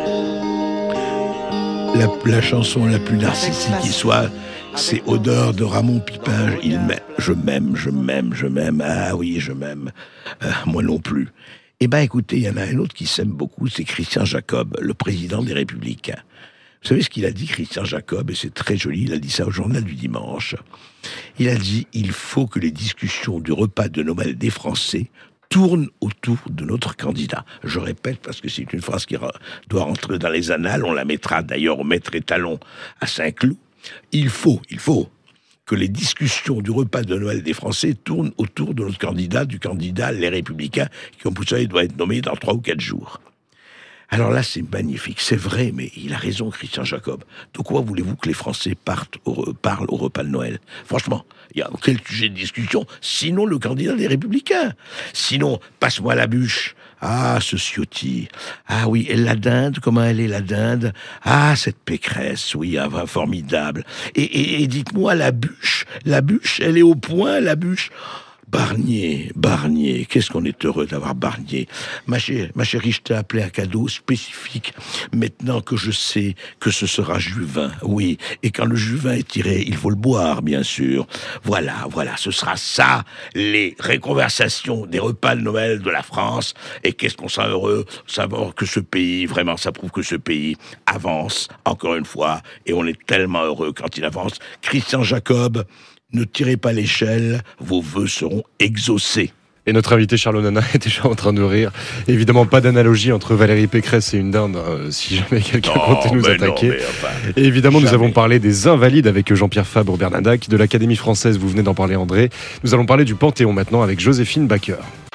La, la chanson la plus narcissique qui soit, c'est Odeur de Ramon Pipin. Il m'aime, je m'aime, je m'aime, je m'aime, ah oui, je m'aime. Euh, moi non plus. Eh bien, écoutez, il y en a un autre qui s'aime beaucoup, c'est Christian Jacob, le président des Républicains. Vous savez ce qu'il a dit, Christian Jacob, et c'est très joli, il a dit ça au journal du dimanche. Il a dit « Il faut que les discussions du repas de Noël des Français tournent autour de notre candidat ». Je répète, parce que c'est une phrase qui doit rentrer dans les annales, on la mettra d'ailleurs au maître étalon à Saint-Cloud. Il faut, il faut que les discussions du repas de Noël des Français tournent autour de notre candidat, du candidat Les Républicains, qui, comme vous savez, doit être nommé dans trois ou quatre jours. Alors là, c'est magnifique, c'est vrai, mais il a raison, Christian Jacob. De quoi voulez-vous que les Français partent au, parlent au repas de Noël? Franchement, il y a quel sujet de discussion? Sinon, le candidat des Républicains. Sinon, passe-moi la bûche. Ah, ce Ciotti. Ah oui, et la dinde, comment elle est, la dinde? Ah, cette Pécresse, oui, ah, formidable. Et, et, et dites-moi, la bûche, la bûche, elle est au point, la bûche? Barnier, Barnier, qu'est-ce qu'on est heureux d'avoir Barnier. Ma chérie, ma chérie, je t'ai appelé un cadeau spécifique, maintenant que je sais que ce sera Juvin, oui, et quand le Juvin est tiré, il faut le boire, bien sûr. Voilà, voilà, ce sera ça, les réconversations des repas de Noël de la France, et qu'est-ce qu'on sera heureux de savoir que ce pays, vraiment, ça prouve que ce pays avance, encore une fois, et on est tellement heureux quand il avance. Christian Jacob, ne tirez pas l'échelle, vos vœux seront exaucés. Et notre invité Charles Nana est déjà en train de rire. Évidemment, pas d'analogie entre Valérie Pécresse et une dinde, hein, si jamais quelqu'un non, comptait nous attaquer. Non, mais enfin, et évidemment, jamais. nous avons parlé des Invalides avec Jean-Pierre Fabre-Bernadac, de l'Académie française, vous venez d'en parler André. Nous allons parler du Panthéon maintenant avec Joséphine Baker.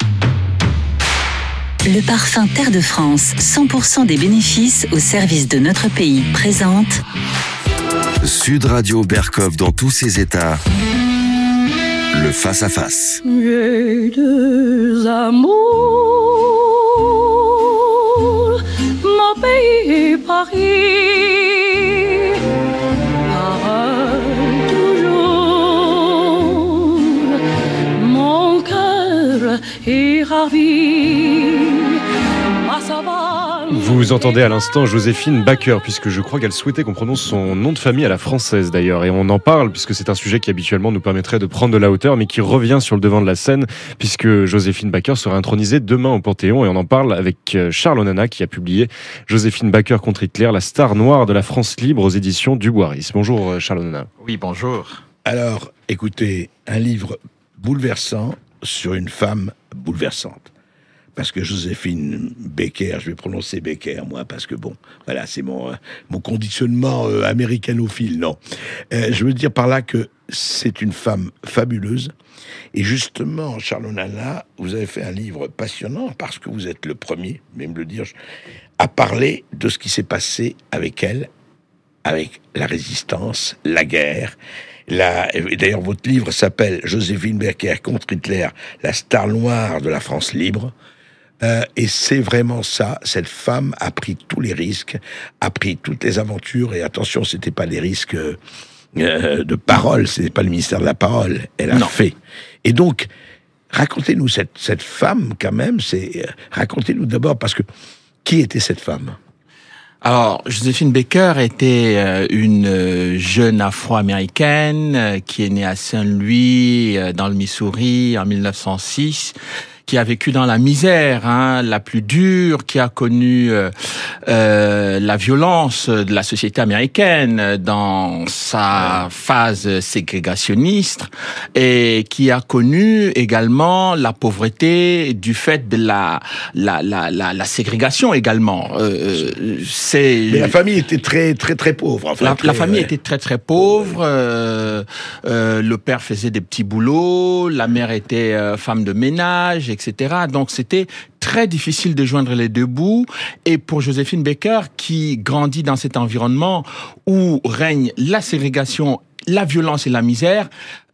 Le parfum Terre de France, cent pour cent des bénéfices au service de notre pays, présente Sud Radio Berkov dans tous ses états. Le face-à-face. J'ai deux amours, mon pays et Paris. Pareil toujours, mon cœur est ravi. Vous entendez à l'instant Joséphine Baker, puisque je crois qu'elle souhaitait qu'on prononce son nom de famille à la française d'ailleurs. Et on en parle, puisque c'est un sujet qui habituellement nous permettrait de prendre de la hauteur, mais qui revient sur le devant de la scène, puisque Joséphine Baker sera intronisée demain au Panthéon. Et on en parle avec Charles Onana, qui a publié Joséphine Baker contre Hitler, la star noire de la France libre aux éditions du Boiris. Bonjour Charles Onana. Oui, bonjour. Alors, écoutez, un livre bouleversant sur une femme bouleversante. Parce que Joséphine Baker, je vais prononcer Baker, moi, parce que bon, voilà, c'est mon, euh, mon conditionnement euh, américanophile, non. Euh, je veux dire par là que c'est une femme fabuleuse. Et justement, Charles Onana, vous avez fait un livre passionnant, parce que vous êtes le premier, même le dire, à parler de ce qui s'est passé avec elle, avec la résistance, la guerre. La... D'ailleurs, votre livre s'appelle Joséphine Baker contre Hitler, la star noire de la France libre. Euh, et c'est vraiment ça, cette femme a pris tous les risques, a pris toutes les aventures, et attention, c'était pas des risques euh, de parole, c'était pas le ministère de la parole, elle a non. fait. Et donc, racontez-nous cette, cette femme quand même, c'est, racontez-nous d'abord, parce que, qui était cette femme ? Alors, Joséphine Baker était une jeune Afro-américaine qui est née à Saint-Louis, dans le Missouri, en mille neuf cent six, qui a vécu dans la misère, hein, la plus dure, qui a connu euh, euh, la violence de la société américaine dans sa phase ségrégationniste, et qui a connu également la pauvreté du fait de la la la la, la ségrégation également. Euh, c'est Mais la famille était très très très pauvre. Enfin, la, très, la famille ouais. était très très pauvre. Euh, euh, le père faisait des petits boulots, la mère était euh, femme de ménage, et cetera. Donc c'était très difficile de joindre les deux bouts. Et pour Joséphine Baker, qui grandit dans cet environnement où règne la ségrégation, la violence et la misère,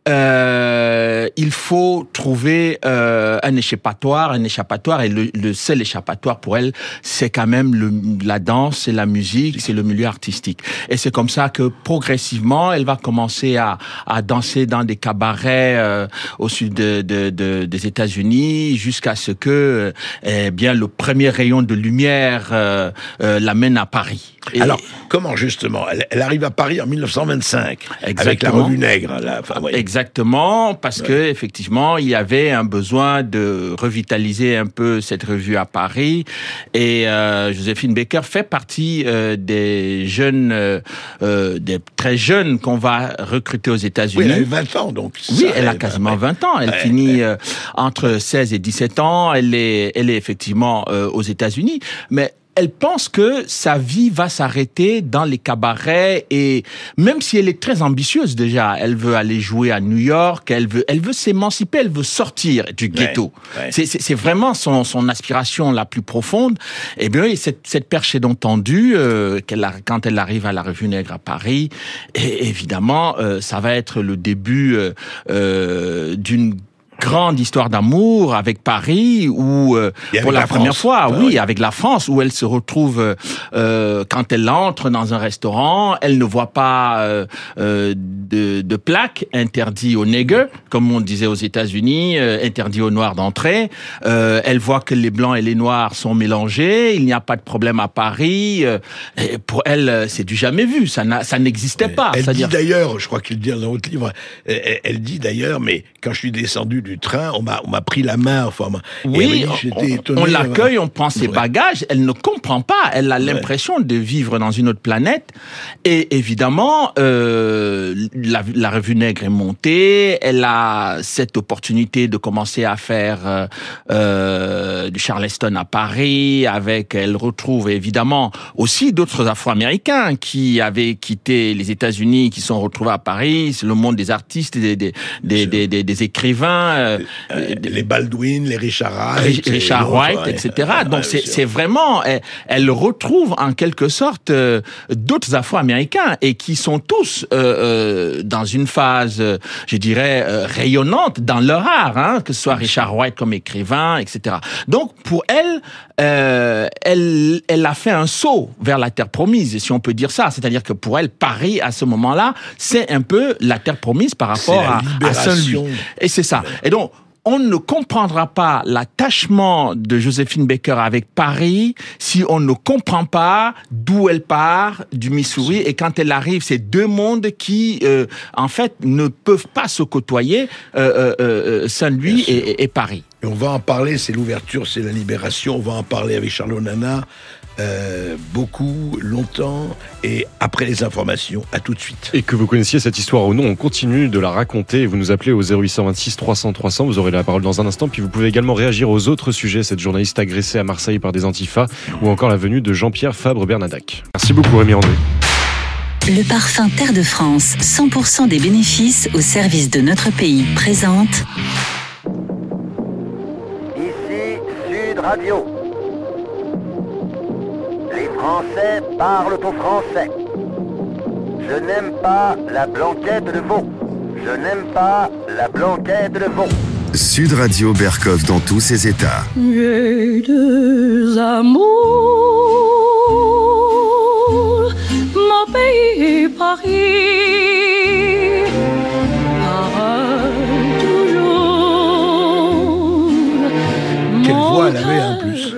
euh, il faut trouver euh, un échappatoire, un échappatoire, et le, le seul échappatoire pour elle, c'est quand même le, la danse, c'est la musique, c'est le milieu artistique. Et c'est comme ça que progressivement, elle va commencer à, à danser dans des cabarets euh, au sud de, de, de, des États-Unis, jusqu'à ce que, eh bien, le premier rayon de lumière euh, euh, l'amène à Paris. Et alors, comment justement elle, elle arrive à Paris en mille neuf cent vingt-cinq, exactement. Avec la Revue Nègre. Là, enfin, ouais. Exactement, parce ouais. que effectivement, il y avait un besoin de revitaliser un peu cette revue à Paris. Et euh, Joséphine Baker fait partie euh, des jeunes, euh, des très jeunes qu'on va recruter aux États-Unis. Oui, elle a eu vingt ans, donc. Oui, ça, elle a quasiment vingt ans. Elle ouais, finit ouais. Euh, entre seize et dix-sept ans. Elle est, elle est effectivement euh, aux États-Unis, mais elle pense que sa vie va s'arrêter dans les cabarets, et même si elle est très ambitieuse déjà, elle veut aller jouer à New York, elle veut, elle veut s'émanciper, elle veut sortir du ghetto. Ouais, ouais. C'est, c'est, c'est vraiment son, son aspiration la plus profonde. Et bien, cette, cette perche entendue, euh, qu'elle a, quand elle arrive à la Revue Nègre à Paris, et évidemment, euh, ça va être le début euh, euh, d'une grande histoire d'amour avec Paris, où euh, pour la, la première fois, ah, oui, oui, avec la France, où elle se retrouve euh, quand elle entre dans un restaurant, elle ne voit pas euh, euh, de, de plaque interdit aux nègres, comme on disait aux États-Unis, euh, interdit aux noirs d'entrer. Euh, elle voit que les blancs et les noirs sont mélangés, il n'y a pas de problème à Paris. Euh, et pour elle, c'est du jamais vu, ça, n'a, ça n'existait ouais. pas. Elle C'est-à-dire... dit d'ailleurs, je crois qu'il dit dans votre livre, elle, elle dit d'ailleurs, mais quand je suis descendu du train, on m'a, on m'a pris la main. Enfin, oui, dit, j'étais on, étonné, on l'accueille, on prend ses ouais. bagages. Elle ne comprend pas. Elle a l'impression ouais. de vivre dans une autre planète. Et évidemment, euh, la, la Revue Nègre est montée. Elle a cette opportunité de commencer à faire euh, du Charleston à Paris. Avec, elle retrouve évidemment aussi d'autres Afro-Américains qui avaient quitté les États-Unis, qui sont retrouvés à Paris. C'est le monde des artistes, des, des, des, des, des, des écrivains. Euh, Euh, les Baldwin, les Richard Wright, Richard Wright, et cetera. Donc c'est, c'est vraiment, elle, elle retrouve en quelque sorte euh, d'autres Afro-Américains, et qui sont tous euh, euh, dans une phase, euh, je dirais, euh, rayonnante dans leur art, hein, que ce soit Richard Wright comme écrivain, et cetera. Donc pour elle, euh, elle, elle a fait un saut vers la terre promise, si on peut dire ça. C'est-à-dire que pour elle, Paris à ce moment-là, c'est un peu la terre promise par rapport à, à Saint-Louis. Et c'est ça. Et donc, on ne comprendra pas l'attachement de Joséphine Baker avec Paris si on ne comprend pas d'où elle part, du Missouri, et quand elle arrive, c'est deux mondes qui, euh, en fait, ne peuvent pas se côtoyer, euh, euh, Saint-Louis et, et Paris. Et on va en parler, c'est l'ouverture, c'est la libération, on va en parler avec Charles Onana, euh, beaucoup, longtemps, et après les informations, à tout de suite. Et que vous connaissiez cette histoire ou non, on continue de la raconter. Vous nous appelez au zéro huit cent vingt-six trois cents trois cents, vous aurez la parole dans un instant, puis vous pouvez également réagir aux autres sujets, cette journaliste agressée à Marseille par des antifas, ou encore la venue de Jean-Pierre Fabre-Bernadac. Merci beaucoup Rémi André. Le parfum Terre de France, cent pour cent des bénéfices au service de notre pays, présente... Sud Radio. Les Français parlent au français. Je n'aime pas la blanquette de veau. Je n'aime pas la blanquette de veau. Sud Radio Berkov dans tous ses états. J'ai deux amours, mon pays et Paris. Pareil toujours. Quelle voix elle avait en plus.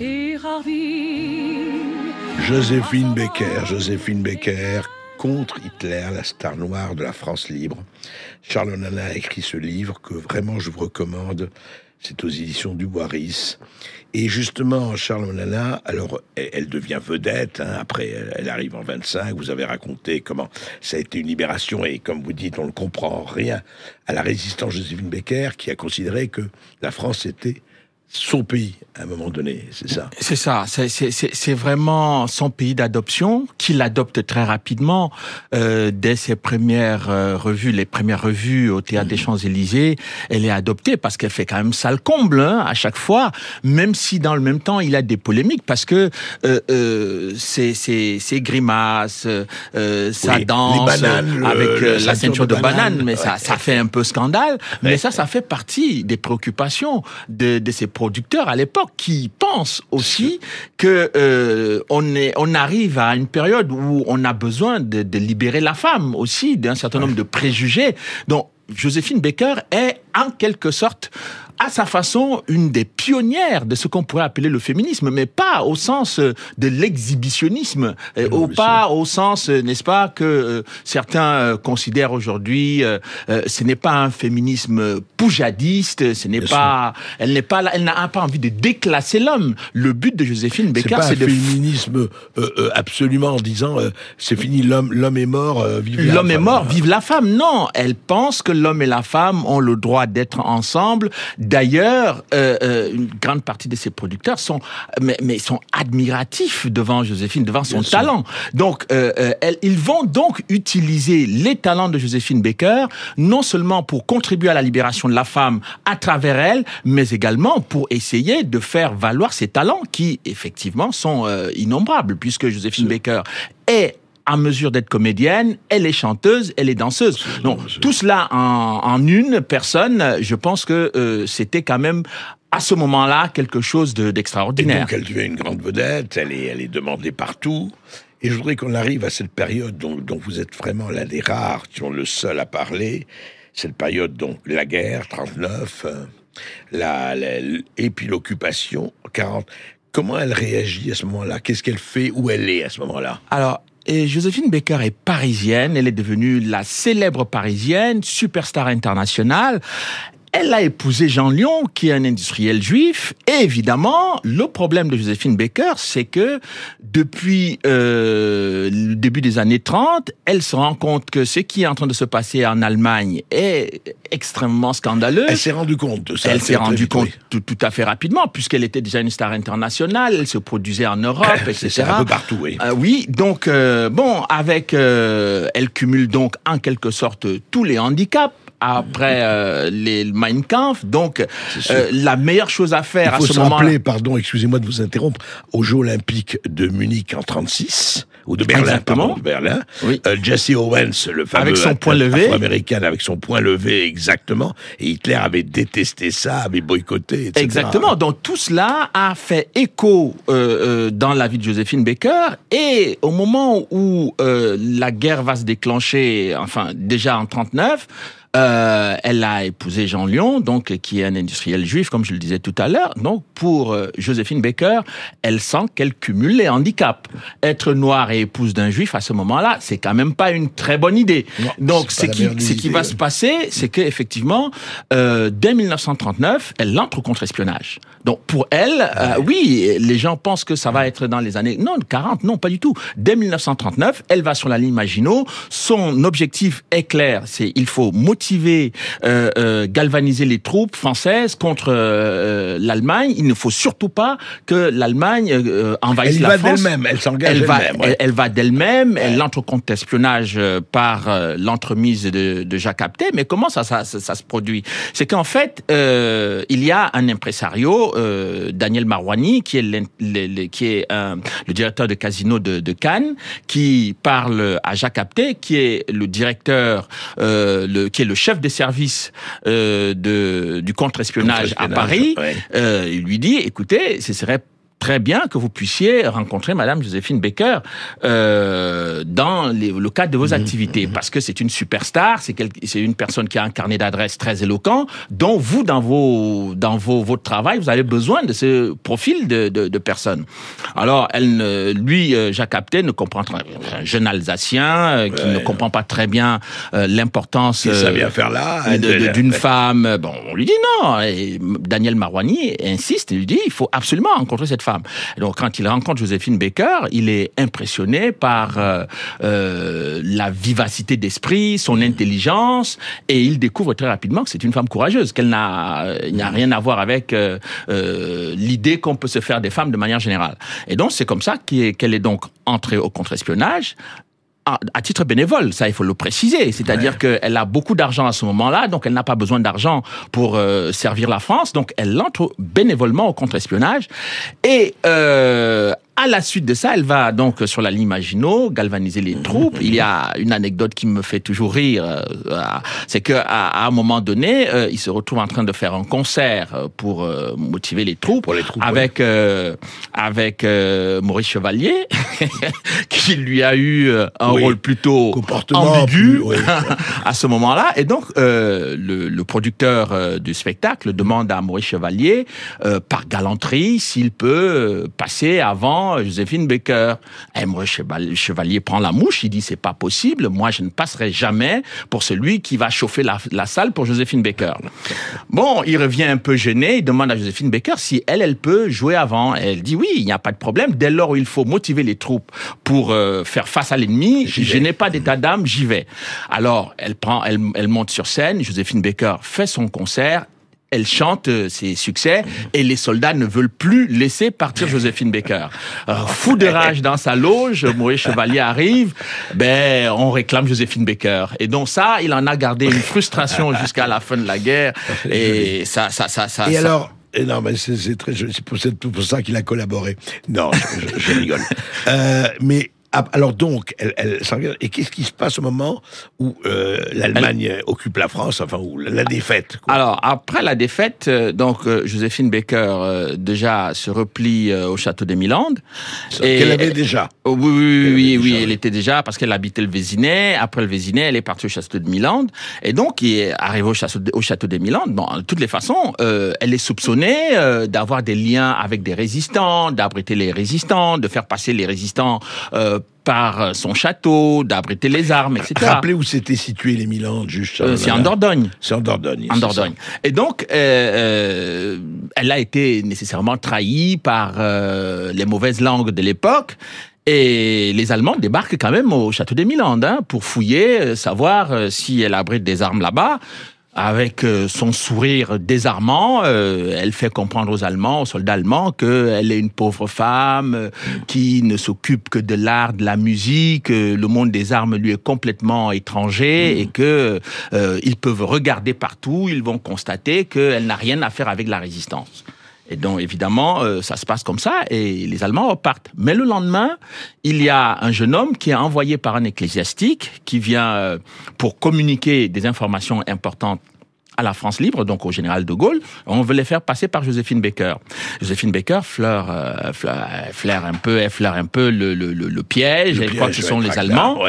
Joséphine Baker, Joséphine Baker, contre Hitler, la star noire de la France libre. Charles Onana a écrit ce livre que vraiment je vous recommande. C'est aux éditions du Boiris. Et justement, Charles Onana, alors, elle, elle devient vedette, hein, après, elle, elle arrive en vingt-cinq, vous avez raconté comment ça a été une libération, et comme vous dites, on ne comprend rien à la résistance Joséphine Baker, qui a considéré que la France était son pays, à un moment donné, c'est ça. C'est ça, c'est, c'est, c'est vraiment son pays d'adoption, qu'il adopte très rapidement. Euh, dès ses premières euh, revues, les premières revues au Théâtre mmh. des Champs-Élysées, elle est adoptée parce qu'elle fait quand même sale comble, hein, à chaque fois, même si dans le même temps, il y a des polémiques, parce que euh, euh, c'est, c'est, c'est grimaces, euh, sa oui, danse, bananes, avec le, euh, la ceinture de, de banane, banane, mais ouais. ça, ça fait un peu scandale. Ouais. Mais ça, ça fait partie des préoccupations de, de ces producteurs à l'époque, qui pensent aussi que euh, on est, on arrive à une période où on a besoin de, de libérer la femme aussi d'un certain nombre de préjugés. Donc Joséphine Baker est en quelque sorte, à sa façon, une des pionnières de ce qu'on pourrait appeler le féminisme, mais pas au sens de l'exhibitionnisme, euh, ou pas au sens, n'est-ce pas, que euh, certains euh, considèrent aujourd'hui, euh, euh, ce n'est pas un féminisme poujadiste, ce n'est Bien pas, sûr. elle n'est pas là, elle n'a pas envie de déclasser l'homme. Le but de Joséphine Baker, c'est, c'est de... C'est pas un féminisme euh, euh, absolument en disant, euh, c'est fini, l'homme, l'homme est mort, euh, vive la femme. L'homme est mort, vive la femme. Non, elle pense que l'homme et la femme ont le droit d'être ensemble. D'ailleurs, euh, euh, une grande partie de ses producteurs sont, mais, mais sont admiratifs devant Joséphine, devant son Bien talent. Sûr. Donc, euh, euh, elles, ils vont donc utiliser les talents de Joséphine Baker, non seulement pour contribuer à la libération de la femme à travers elle, mais également pour essayer de faire valoir ses talents qui, effectivement, sont euh, innombrables, puisque Joséphine oui. Baker est en mesure d'être comédienne, elle est chanteuse, elle est danseuse. Donc, tout cela en, en une personne, je pense que euh, c'était quand même, à ce moment-là, quelque chose de, d'extraordinaire. Et donc, elle devient une grande vedette, elle est, elle est demandée partout. Et je voudrais qu'on arrive à cette période dont, dont vous êtes vraiment l'un des rares, qui sont le seul à parler. Cette période, donc, la guerre, trente-neuf, euh, la, la, et puis l'occupation, quarante. Comment elle réagit à ce moment-là? Qu'est-ce qu'elle fait? Où elle est à ce moment-là? Alors, et Joséphine Baker est parisienne, elle est devenue la célèbre parisienne, superstar internationale. Elle a épousé Jean Lion, qui est un industriel juif. Et évidemment, le problème de Joséphine Baker, c'est que depuis euh, le début des années trente, elle se rend compte que ce qui est en train de se passer en Allemagne est extrêmement scandaleux. Elle s'est rendue compte de ça. Elle s'est rendue compte tout, tout à fait rapidement, puisqu'elle était déjà une star internationale, elle se produisait en Europe, et cetera. C'est un peu partout, oui. Euh, oui, donc, euh, bon, avec... Euh, elle cumule donc, en quelque sorte, tous les handicaps. Après euh, les Mein Kampf, donc euh, la meilleure chose à faire à ce moment-là... Il faut se rappeler, pardon, excusez-moi de vous interrompre, aux Jeux Olympiques de Munich en trente-six, ou de Berlin, Exactement. pardon, de Berlin, oui. euh, Jesse Owens, le fameux avec son point levé, afro-américain, avec son point levé, exactement, et Hitler avait détesté ça, avait boycotté, et cetera. Exactement, donc tout cela a fait écho euh, euh, dans la vie de Joséphine Baker, et au moment où euh, la guerre va se déclencher, enfin déjà en trente-neuf, Euh, elle a épousé Jean Lyon, donc qui est un industriel juif, comme je le disais tout à l'heure. Donc pour euh, Joséphine Baker, elle sent qu'elle cumule les handicaps. Être noire et épouse d'un juif à ce moment-là, c'est quand même pas une très bonne idée. Non, donc ce qui, ce qui va se passer, c'est que effectivement, euh, dès mille neuf cent trente-neuf, elle entre au contre-espionnage. Donc pour elle, euh, oui, les gens pensent que ça va être dans les années non quarante, non pas du tout. Dès mille neuf cent trente-neuf, elle va sur la ligne Maginot. Son objectif est clair, c'est il faut motiver, euh, euh, galvaniser les troupes françaises contre euh, l'Allemagne. Il ne faut surtout pas que l'Allemagne euh, envahisse elle la va France. d'elle-même, elle s'engage elle elle-même. Va, ouais. elle, elle va d'elle-même, ouais. Elle entre au contre-espionnage par euh, l'entremise de, de Jacques Apthé. Mais comment ça, ça, ça, ça se produit? C'est qu'en fait, euh, il y a un impresario, euh, Daniel Marouani, qui est, le, le, qui est euh, le directeur de casino de, de Cannes, qui parle à Jacques Apthé, qui est le directeur, euh, le, qui est le chef des services euh, de, du contre-espionnage, contre-espionnage à Paris. Ouais. Euh, il lui dit, écoutez, ce serait très bien que vous puissiez rencontrer Madame Joséphine Baker euh, dans les, le cadre de vos mmh, activités, mmh. parce que c'est une superstar, c'est, quel, c'est une personne qui a un carnet d'adresses très éloquent, dont vous, dans vos, dans vos, votre travail, vous avez besoin de ce profil de, de, de personnes. Alors, elle, lui, Jacques Apthé, ne comprend pas, un jeune Alsacien euh, qui ouais. ne comprend pas très bien euh, l'importance euh, ça vient faire là, de, de, d'une ouais. femme. Bon, on lui dit non. Et Daniel Marouani insiste, il lui dit, il faut absolument rencontrer cette femme. Donc, quand il rencontre Joséphine Baker, il est impressionné par euh, euh, la vivacité d'esprit, son intelligence, et il découvre très rapidement que c'est une femme courageuse, qu'elle n'a, euh, il n'y a rien à voir avec euh, euh, l'idée qu'on peut se faire des femmes de manière générale. Et donc, c'est comme ça qu'elle est donc entrée au contre-espionnage. À titre bénévole, ça il faut le préciser, c'est-à-dire ouais. qu'elle a beaucoup d'argent à ce moment-là, donc elle n'a pas besoin d'argent pour euh, servir la France, donc elle entre bénévolement au contre-espionnage, et euh, à la suite de ça, elle va donc sur la ligne Maginot galvaniser les troupes. Il y a une anecdote qui me fait toujours rire, euh, c'est qu'à à un moment donné, euh, il se retrouve en train de faire un concert pour euh, motiver les troupes, pour les troupes avec ouais. euh, avec euh, Maurice Chevalier, qui lui a eu euh, un oui. rôle plutôt ambigu plus, oui. à ce moment-là. Et donc, euh, le, le producteur euh, du spectacle demande à Maurice Chevalier, euh, par galanterie, s'il peut euh, passer avant Joséphine Baker. Et Maurice Chevalier, Chevalier prend la mouche, il dit c'est pas possible, moi je ne passerai jamais pour celui qui va chauffer la, la salle pour Joséphine Baker. Bon, il revient un peu gêné, il demande à Joséphine Baker si elle, elle peut jouer avant. Et elle dit oui, il n'y a pas de problème, dès lors où il faut motiver les troupes pour euh, faire face à l'ennemi, je n'ai pas d'état d'âme, j'y vais. Alors, elle prend, elle, elle monte sur scène, Joséphine Baker fait son concert, elle chante ses succès et les soldats ne veulent plus laisser partir Joséphine Baker. Alors, fou de rage dans sa loge, Maurice Chevalier arrive, ben on réclame Joséphine Baker. Et donc ça, il en a gardé une frustration jusqu'à la fin de la guerre. Et ça, ça, ça, ça. Et ça, alors. Et non, mais c'est, c'est très, c'est pour, c'est pour ça qu'il a collaboré. Non, je, je, je rigole. Euh, mais alors donc, elle, elle s'engage. Et qu'est-ce qui se passe au moment où euh, l'Allemagne elle... occupe la France, enfin, où la défaite quoi. Alors, après la défaite, euh, donc euh, Joséphine Baker euh, déjà se replie euh, au château des Milandes. Et qu'elle avait déjà. Oh, oui, oui, oui, oui, elle était déjà, parce qu'elle habitait le Vésinet. Après le Vésinet, elle est partie au château de Milandes. Et donc, il est arrivé au château, de, au château des Milandes. Bon, de toutes les façons, euh, elle est soupçonnée euh, d'avoir des liens avec des résistants, d'abriter les résistants, de faire passer les résistants euh, par son château, d'abriter les armes, et cetera. Rappelez où s'étaient situés les Milandes, juste. Euh, c'est en Dordogne. C'est en Dordogne. En Dordogne. Et donc, euh, euh, elle a été nécessairement trahie par euh, les mauvaises langues de l'époque. Et les Allemands débarquent quand même au château des Milandes hein, pour fouiller, savoir euh, si elle abrite des armes là-bas. Avec euh, son sourire désarmant, euh, elle fait comprendre aux Allemands, aux soldats allemands, qu'elle est une pauvre femme euh, qui ne s'occupe que de l'art, de la musique, euh, le monde des armes lui est complètement étranger mmh. et que euh, ils peuvent regarder partout, ils vont constater qu'elle n'a rien à faire avec la résistance. Et donc, évidemment, euh, ça se passe comme ça et les Allemands repartent. Mais le lendemain, il y a un jeune homme qui est envoyé par un ecclésiastique qui vient euh, pour communiquer des informations importantes à la France libre, donc au général de Gaulle. On veut les faire passer par Joséphine Baker. Joséphine Baker fleure, euh, fleure, fleure un peu, elle fleure un peu le, le, le, le piège. Le elle piège, croit que ce sont ouais, les Allemands. Ouais.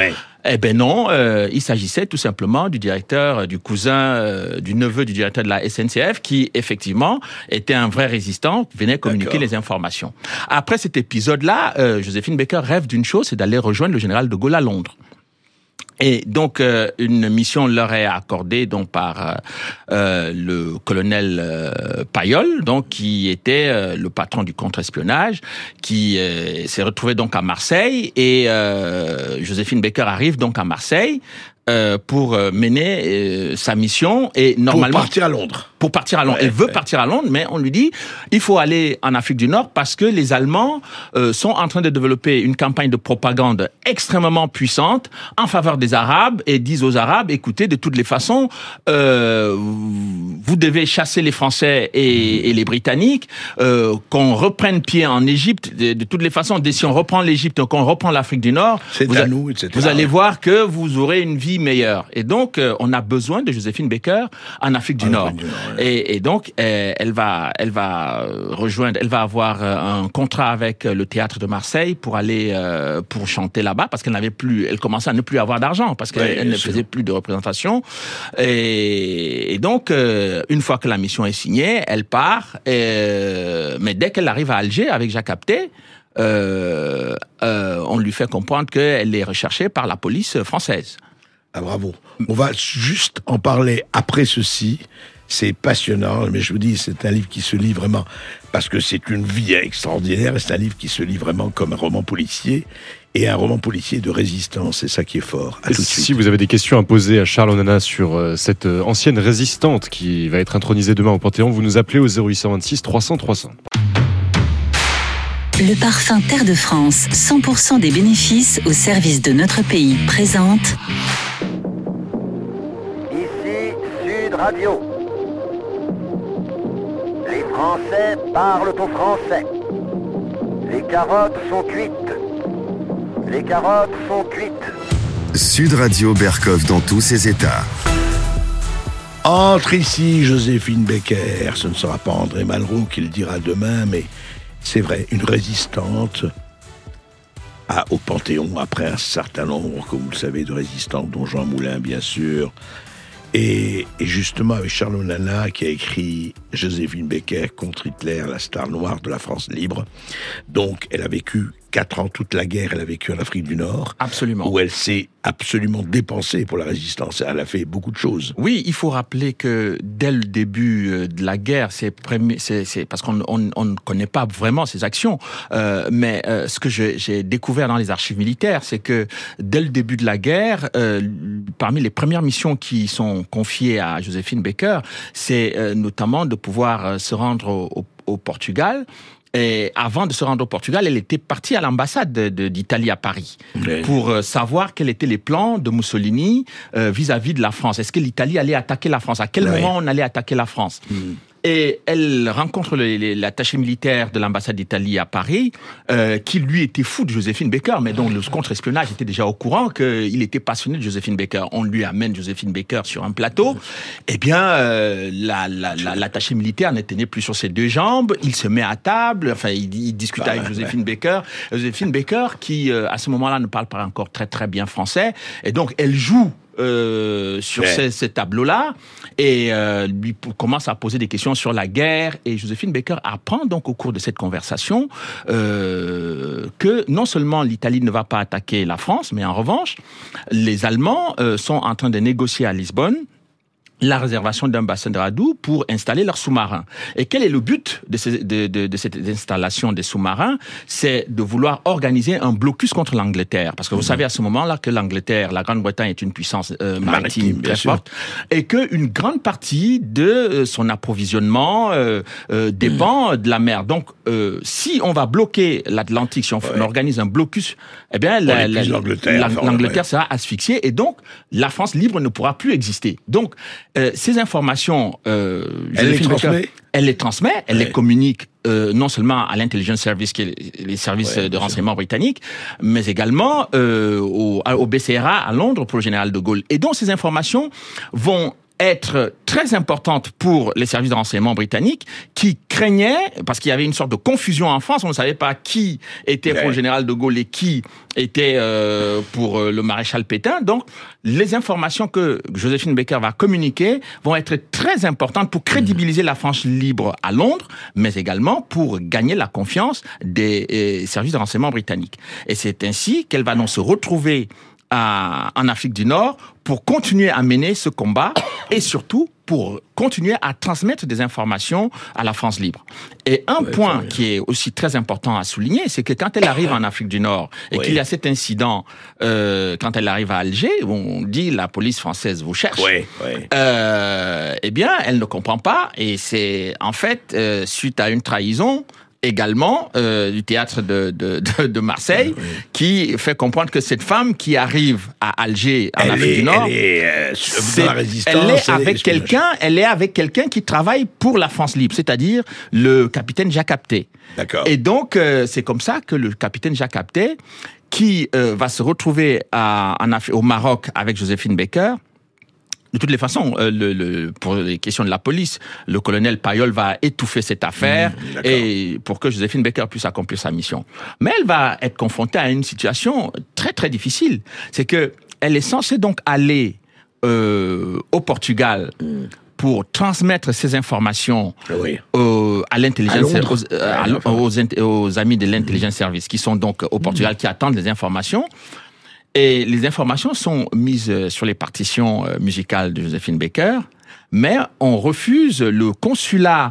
Eh ben non, euh, il s'agissait tout simplement du directeur, du cousin, euh, du neveu du directeur de la S N C F qui, effectivement, était un vrai résistant, venait communiquer D'accord. les informations. Après cet épisode-là, euh, Joséphine Baker rêve d'une chose, c'est d'aller rejoindre le général de Gaulle à Londres. Et donc euh, une mission leur est accordée donc par euh, le colonel euh, Payol, donc qui était euh, le patron du contre-espionnage, qui euh, s'est retrouvé donc à Marseille et euh, Joséphine Baker arrive donc à Marseille. Euh, pour euh, mener euh, sa mission et normalement pour partir à Londres. Pour partir à Londres. Ouais, Elle veut ouais. partir à Londres, mais on lui dit il faut aller en Afrique du Nord parce que les Allemands euh, sont en train de développer une campagne de propagande extrêmement puissante en faveur des Arabes et disent aux Arabes écoutez, de toutes les façons, euh, vous devez chasser les Français et, et les Britanniques, euh, qu'on reprenne pied en Égypte. De, de toutes les façons, si on reprend l'Égypte, qu'on reprend l'Afrique du Nord, c'est vous, à a, nous, et cetera. Vous allez voir que vous aurez une vie meilleure. Et donc, euh, on a besoin de Joséphine Baker en Afrique du ah, Nord. Du Nord ouais. et, et donc, euh, elle va, elle va rejoindre, elle va avoir euh, un contrat avec le théâtre de Marseille pour aller euh, pour chanter là-bas parce qu'elle n'avait plus, elle commençait à ne plus avoir d'argent parce qu'elle ouais, elle ne sûr. faisait plus de représentation. Et, et donc, euh, une fois que la mission est signée, elle part. Et, mais dès qu'elle arrive à Alger avec Jacques Apthé, euh, euh, on lui fait comprendre qu'elle est recherchée par la police française. Ah, bravo. On va juste en parler après ceci. C'est passionnant, mais je vous dis, c'est un livre qui se lit vraiment, parce que c'est une vie extraordinaire, et c'est un livre qui se lit vraiment comme un roman policier, et un roman policier de résistance, c'est ça qui est fort. À tout de suite. Si vous avez des questions à poser à Charles Onana sur euh, cette euh, ancienne résistante qui va être intronisée demain au Panthéon, vous nous appelez au zéro huit cent vingt-six trois cents trois cents. Le parfum Terre de France, cent pour cent des bénéfices au service de notre pays, présente... Ici Sud Radio. Les Français parlent au français. Les carottes sont cuites. Les carottes sont cuites. Sud Radio Berkov dans tous ses états. Entre ici, Joséphine Baker. Ce ne sera pas André Malraux qui le dira demain, mais c'est vrai, une résistante à, au Panthéon, après un certain nombre, comme vous le savez, de résistantes, dont Jean Moulin, bien sûr. Et, et justement, avec Charles Onana, qui a écrit Joséphine Baker contre Hitler, la star noire de la France libre. Donc, elle a vécu quatre ans, toute la guerre, elle a vécu en Afrique du Nord. Absolument. Où elle s'est absolument dépensée pour la résistance. Elle a fait beaucoup de choses. Oui, il faut rappeler que dès le début de la guerre, c'est, prémi- c'est, c'est parce qu'on on, on ne connaît pas vraiment ses actions, euh, mais euh, ce que je, j'ai découvert dans les archives militaires, c'est que dès le début de la guerre, euh, parmi les premières missions qui sont confiées à Joséphine Baker, c'est euh, notamment de pouvoir euh, se rendre au, au, au Portugal. Et avant de se rendre au Portugal, elle était partie à l'ambassade de, de, d'Italie à Paris oui. pour euh, savoir quels étaient les plans de Mussolini euh, vis-à-vis de la France. Est-ce que l'Italie allait attaquer la France ? À quel oui. moment on allait attaquer la France ? mmh. Et elle rencontre le, le, l'attaché militaire de l'ambassade d'Italie à Paris, euh, qui lui était fou de Joséphine Baker, mais dont le contre-espionnage était déjà au courant qu'il était passionné de Joséphine Baker. On lui amène Joséphine Baker sur un plateau. Eh bien, euh, la, la, la, l'attaché militaire ne tenait plus sur ses deux jambes. Il se met à table. Enfin, il, il discute ah, avec Joséphine ouais. Baker. Joséphine Baker, qui euh, à ce moment-là ne parle pas encore très très bien français, et donc elle joue. Euh, sur ouais. ces, ces tableaux-là et euh, lui p- commence à poser des questions sur la guerre et Joséphine Baker apprend donc au cours de cette conversation euh, que non seulement l'Italie ne va pas attaquer la France, mais en revanche les Allemands euh, sont en train de négocier à Lisbonne la réservation d'un bassin de Radou pour installer leurs sous-marins. Et quel est le but de, ces, de, de, de cette installation des sous-marins ? C'est de vouloir organiser un blocus contre l'Angleterre. Parce que vous mmh. savez à ce moment-là que l'Angleterre, la Grande-Bretagne est une puissance euh, maritime, maritime très forte. Et qu'une grande partie de euh, son approvisionnement euh, euh, dépend mmh. de la mer. Donc, euh, si on va bloquer l'Atlantique, si on, ouais. on organise un blocus, eh bien, la, la, l'Angleterre, la, l'Angleterre ouais. sera asphyxiée et donc la France libre ne pourra plus exister. Donc, Euh, ces informations, euh, elle les transmet, elle les transmet, elle ouais. les communique euh, non seulement à l'intelligence service, qui est les services ouais, de renseignement britanniques, mais également euh, au, au B C R A à Londres pour le général de Gaulle. Et donc ces informations vont être très importante pour les services de renseignement britanniques qui craignaient, parce qu'il y avait une sorte de confusion en France, on ne savait pas qui était pour le général de Gaulle et qui était euh, pour euh, le maréchal Pétain. Donc, les informations que Joséphine Baker va communiquer vont être très importantes pour crédibiliser la France libre à Londres, mais également pour gagner la confiance des euh, services de renseignement britanniques. Et c'est ainsi qu'elle va donc se retrouver à, en Afrique du Nord pour continuer à mener ce combat et surtout pour continuer à transmettre des informations à la France libre. Et un ouais, point qui est aussi très important à souligner, c'est que quand elle arrive en Afrique du Nord et oui. qu'il y a cet incident, euh, quand elle arrive à Alger, où on dit la police française vous cherche, oui, oui. Euh, eh bien, elle ne comprend pas et c'est en fait euh, suite à une trahison également euh, du théâtre de, de, de, de Marseille, oui. qui fait comprendre que cette femme qui arrive à Alger, en elle Afrique est, du Nord, elle est, euh, c'est, la résistance, elle est avec quelqu'un, elle est avec quelqu'un qui travaille pour la France libre, c'est-à-dire le capitaine Jacques Apthé. D'accord. Et donc, euh, c'est comme ça que le capitaine Jacques Apthé, qui euh, va se retrouver à, en Af- au Maroc avec Joséphine Baker. De toutes les façons, euh, le, le, pour les questions de la police, le colonel Payol va étouffer cette affaire mmh, et pour que Joséphine Baker puisse accomplir sa mission. Mais elle va être confrontée à une situation très très difficile. C'est que elle est censée donc aller euh, au Portugal mmh. pour transmettre ces informations oui. euh, à l'intelligence, à aux, euh, à, aux, aux amis de l'intelligence service qui sont donc au Portugal, mmh. qui attendent les informations. Et les informations sont mises sur les partitions musicales de Joséphine Baker, mais on refuse, le consulat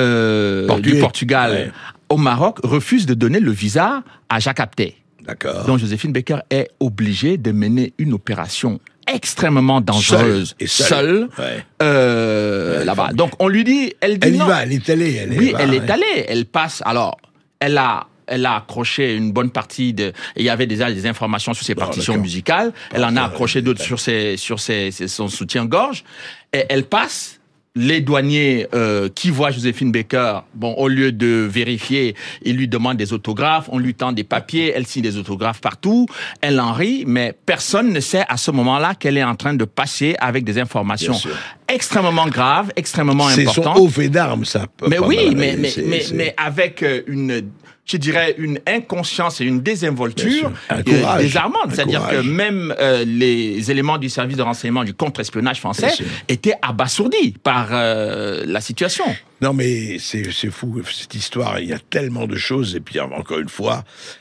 euh, du Portugal ouais. au Maroc refuse de donner le visa à Jacques Apthé. D'accord. Donc Joséphine Baker est obligée de mener une opération extrêmement dangereuse, seule, et seule, seule, ouais. Euh, ouais, là-bas. Donc on lui dit, elle dit elle non. y va, elle est allée. Elle oui, va, elle ouais. est allée, elle passe, alors, elle a... Elle a accroché une bonne partie de, et il y avait déjà des informations sur ses partitions oh, musicales. Elle en a accroché d'autres sur ses, sur ses, ses, son soutien-gorge. Et elle passe. Les douaniers euh, qui voient Joséphine Baker, bon, au lieu de vérifier, ils lui demandent des autographes, on lui tend des papiers, elle signe des autographes partout, elle en rit, mais personne ne sait à ce moment-là qu'elle est en train de passer avec des informations extrêmement graves, extrêmement c'est importantes. C'est son haut fait d'armes, ça. Mais oui, mais, mais, c'est, mais, c'est... mais avec une... je dirais, une inconscience et une désinvolture un courage, désarmante. un C'est-à-dire courage. que même euh, les éléments du service de renseignement du contre-espionnage français étaient abasourdis par euh, la situation. Non, mais c'est, c'est fou, cette histoire. Il y a tellement de choses. Et puis, encore une fois...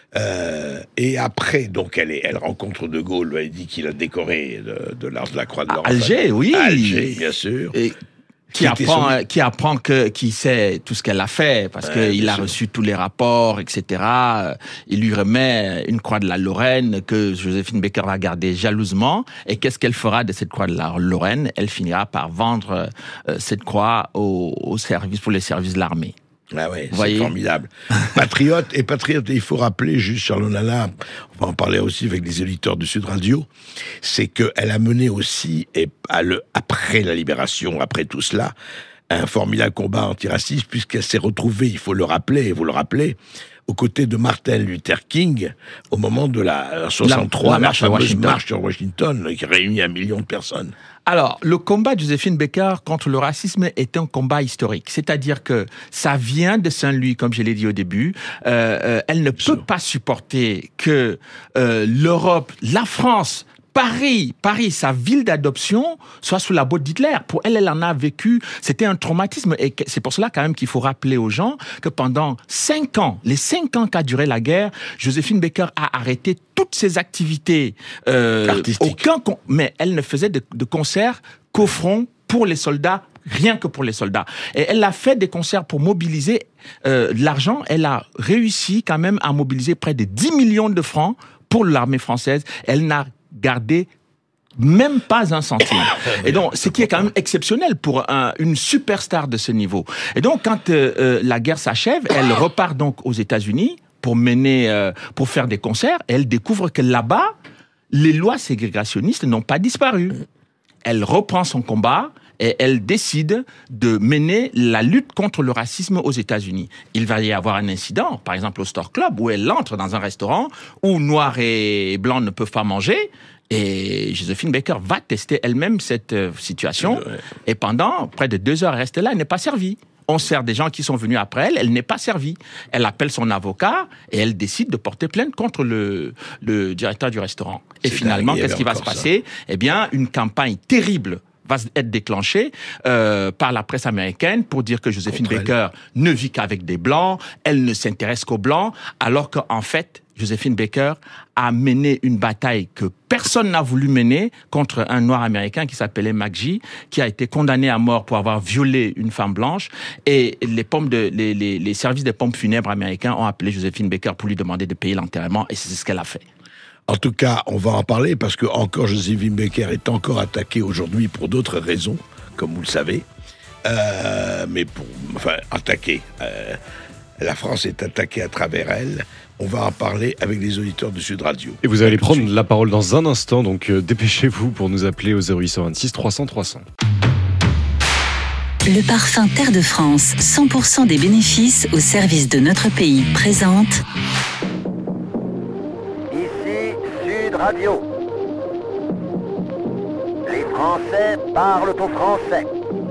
Euh, et après, donc, elle, est, elle rencontre De Gaulle. Elle dit qu'il a décoré de, de l'Ordre de la Croix de l'Or. Alger, oui. Alger, bien sûr. Et... Qui apprend, son... qui apprend que, qui sait tout ce qu'elle a fait, parce ouais, qu'il a sûr. reçu tous les rapports, et cetera. Il lui remet une croix de la Lorraine que Joséphine Baker va garder jalousement. Et qu'est-ce qu'elle fera de cette croix de la Lorraine? Elle finira par vendre euh, cette croix au, au service, pour les services de l'armée. Ah ouais, c'est voyez formidable. Patriote, et patriote, il faut rappeler, juste Charles Nana, on va en parler aussi avec les éditeurs de Sud Radio, c'est qu'elle a mené aussi, et à le, après la libération, après tout cela, un formidable combat antiraciste, puisqu'elle s'est retrouvée, il faut le rappeler, vous le rappelez, aux côtés de Martin Luther King, au moment de la soixante-trois, la, la, la marche, fameuse Washington. marche sur Washington, qui réunit un million de personnes. Alors, le combat de Joséphine Baker contre le racisme est un combat historique. C'est-à-dire que ça vient de Saint-Louis, comme je l'ai dit au début. Euh, euh, elle ne peut pas supporter que euh, l'Europe, la France, Paris, Paris, sa ville d'adoption, soit sous la botte d'Hitler. Pour elle, elle en a vécu. C'était un traumatisme. Et c'est pour cela, quand même, qu'il faut rappeler aux gens que pendant cinq ans, les cinq ans qu'a duré la guerre, Joséphine Baker a arrêté toutes ses activités. Euh, artistiques. Aucun, mais elle ne faisait de, de concerts qu'au front pour les soldats, rien que pour les soldats. Et elle a fait des concerts pour mobiliser euh, de l'argent. Elle a réussi quand même à mobiliser près de dix millions de francs pour l'armée française. Elle n'a gardé même pas un centime. Et donc, ce qui est quand même exceptionnel pour un, une superstar de ce niveau. Et donc, quand euh, euh, la guerre s'achève, elle repart donc aux États-Unis pour mener, euh, pour faire des concerts. Et elle découvre que là-bas, les lois ségrégationnistes n'ont pas disparu. Elle reprend son combat. et elle décide de mener la lutte contre le racisme aux États-Unis. Il va y avoir un incident, par exemple au Store Club, où elle entre dans un restaurant où noirs et blancs ne peuvent pas manger. Et Joséphine Baker va tester elle-même cette euh, situation. Et pendant près de deux heures, elle reste là, elle n'est pas servie. On sert des gens qui sont venus après elle, elle n'est pas servie. Elle appelle son avocat et elle décide de porter plainte contre le, le directeur du restaurant. Et finalement, dingue, qu'est-ce qui va se passer ? Eh bien, une campagne terrible va être déclenchée euh, par la presse américaine pour dire que Joséphine Baker ne vit qu'avec des Blancs, elle ne s'intéresse qu'aux Blancs, alors qu'en fait, Joséphine Baker a mené une bataille que personne n'a voulu mener contre un noir américain qui s'appelait McGee, qui a été condamné à mort pour avoir violé une femme blanche. Et les, pompes de, les, les, les services des pompes funèbres américains ont appelé Joséphine Baker pour lui demander de payer l'enterrement, et c'est ce qu'elle a fait. En tout cas, on va en parler parce que encore Joséphine Baker est encore attaquée aujourd'hui pour d'autres raisons, comme vous le savez. Euh, mais pour, enfin, attaquée. Euh, la France est attaquée à travers elle. On va en parler avec les auditeurs de Sud Radio. Et vous allez prendre la parole dans un instant, donc euh, dépêchez-vous pour nous appeler au zéro huit cent vingt-six trois cents trois cents. Le parfum Terre de France, cent pour cent des bénéfices au service de notre pays, présente Sud Radio. Les Français parlent au français.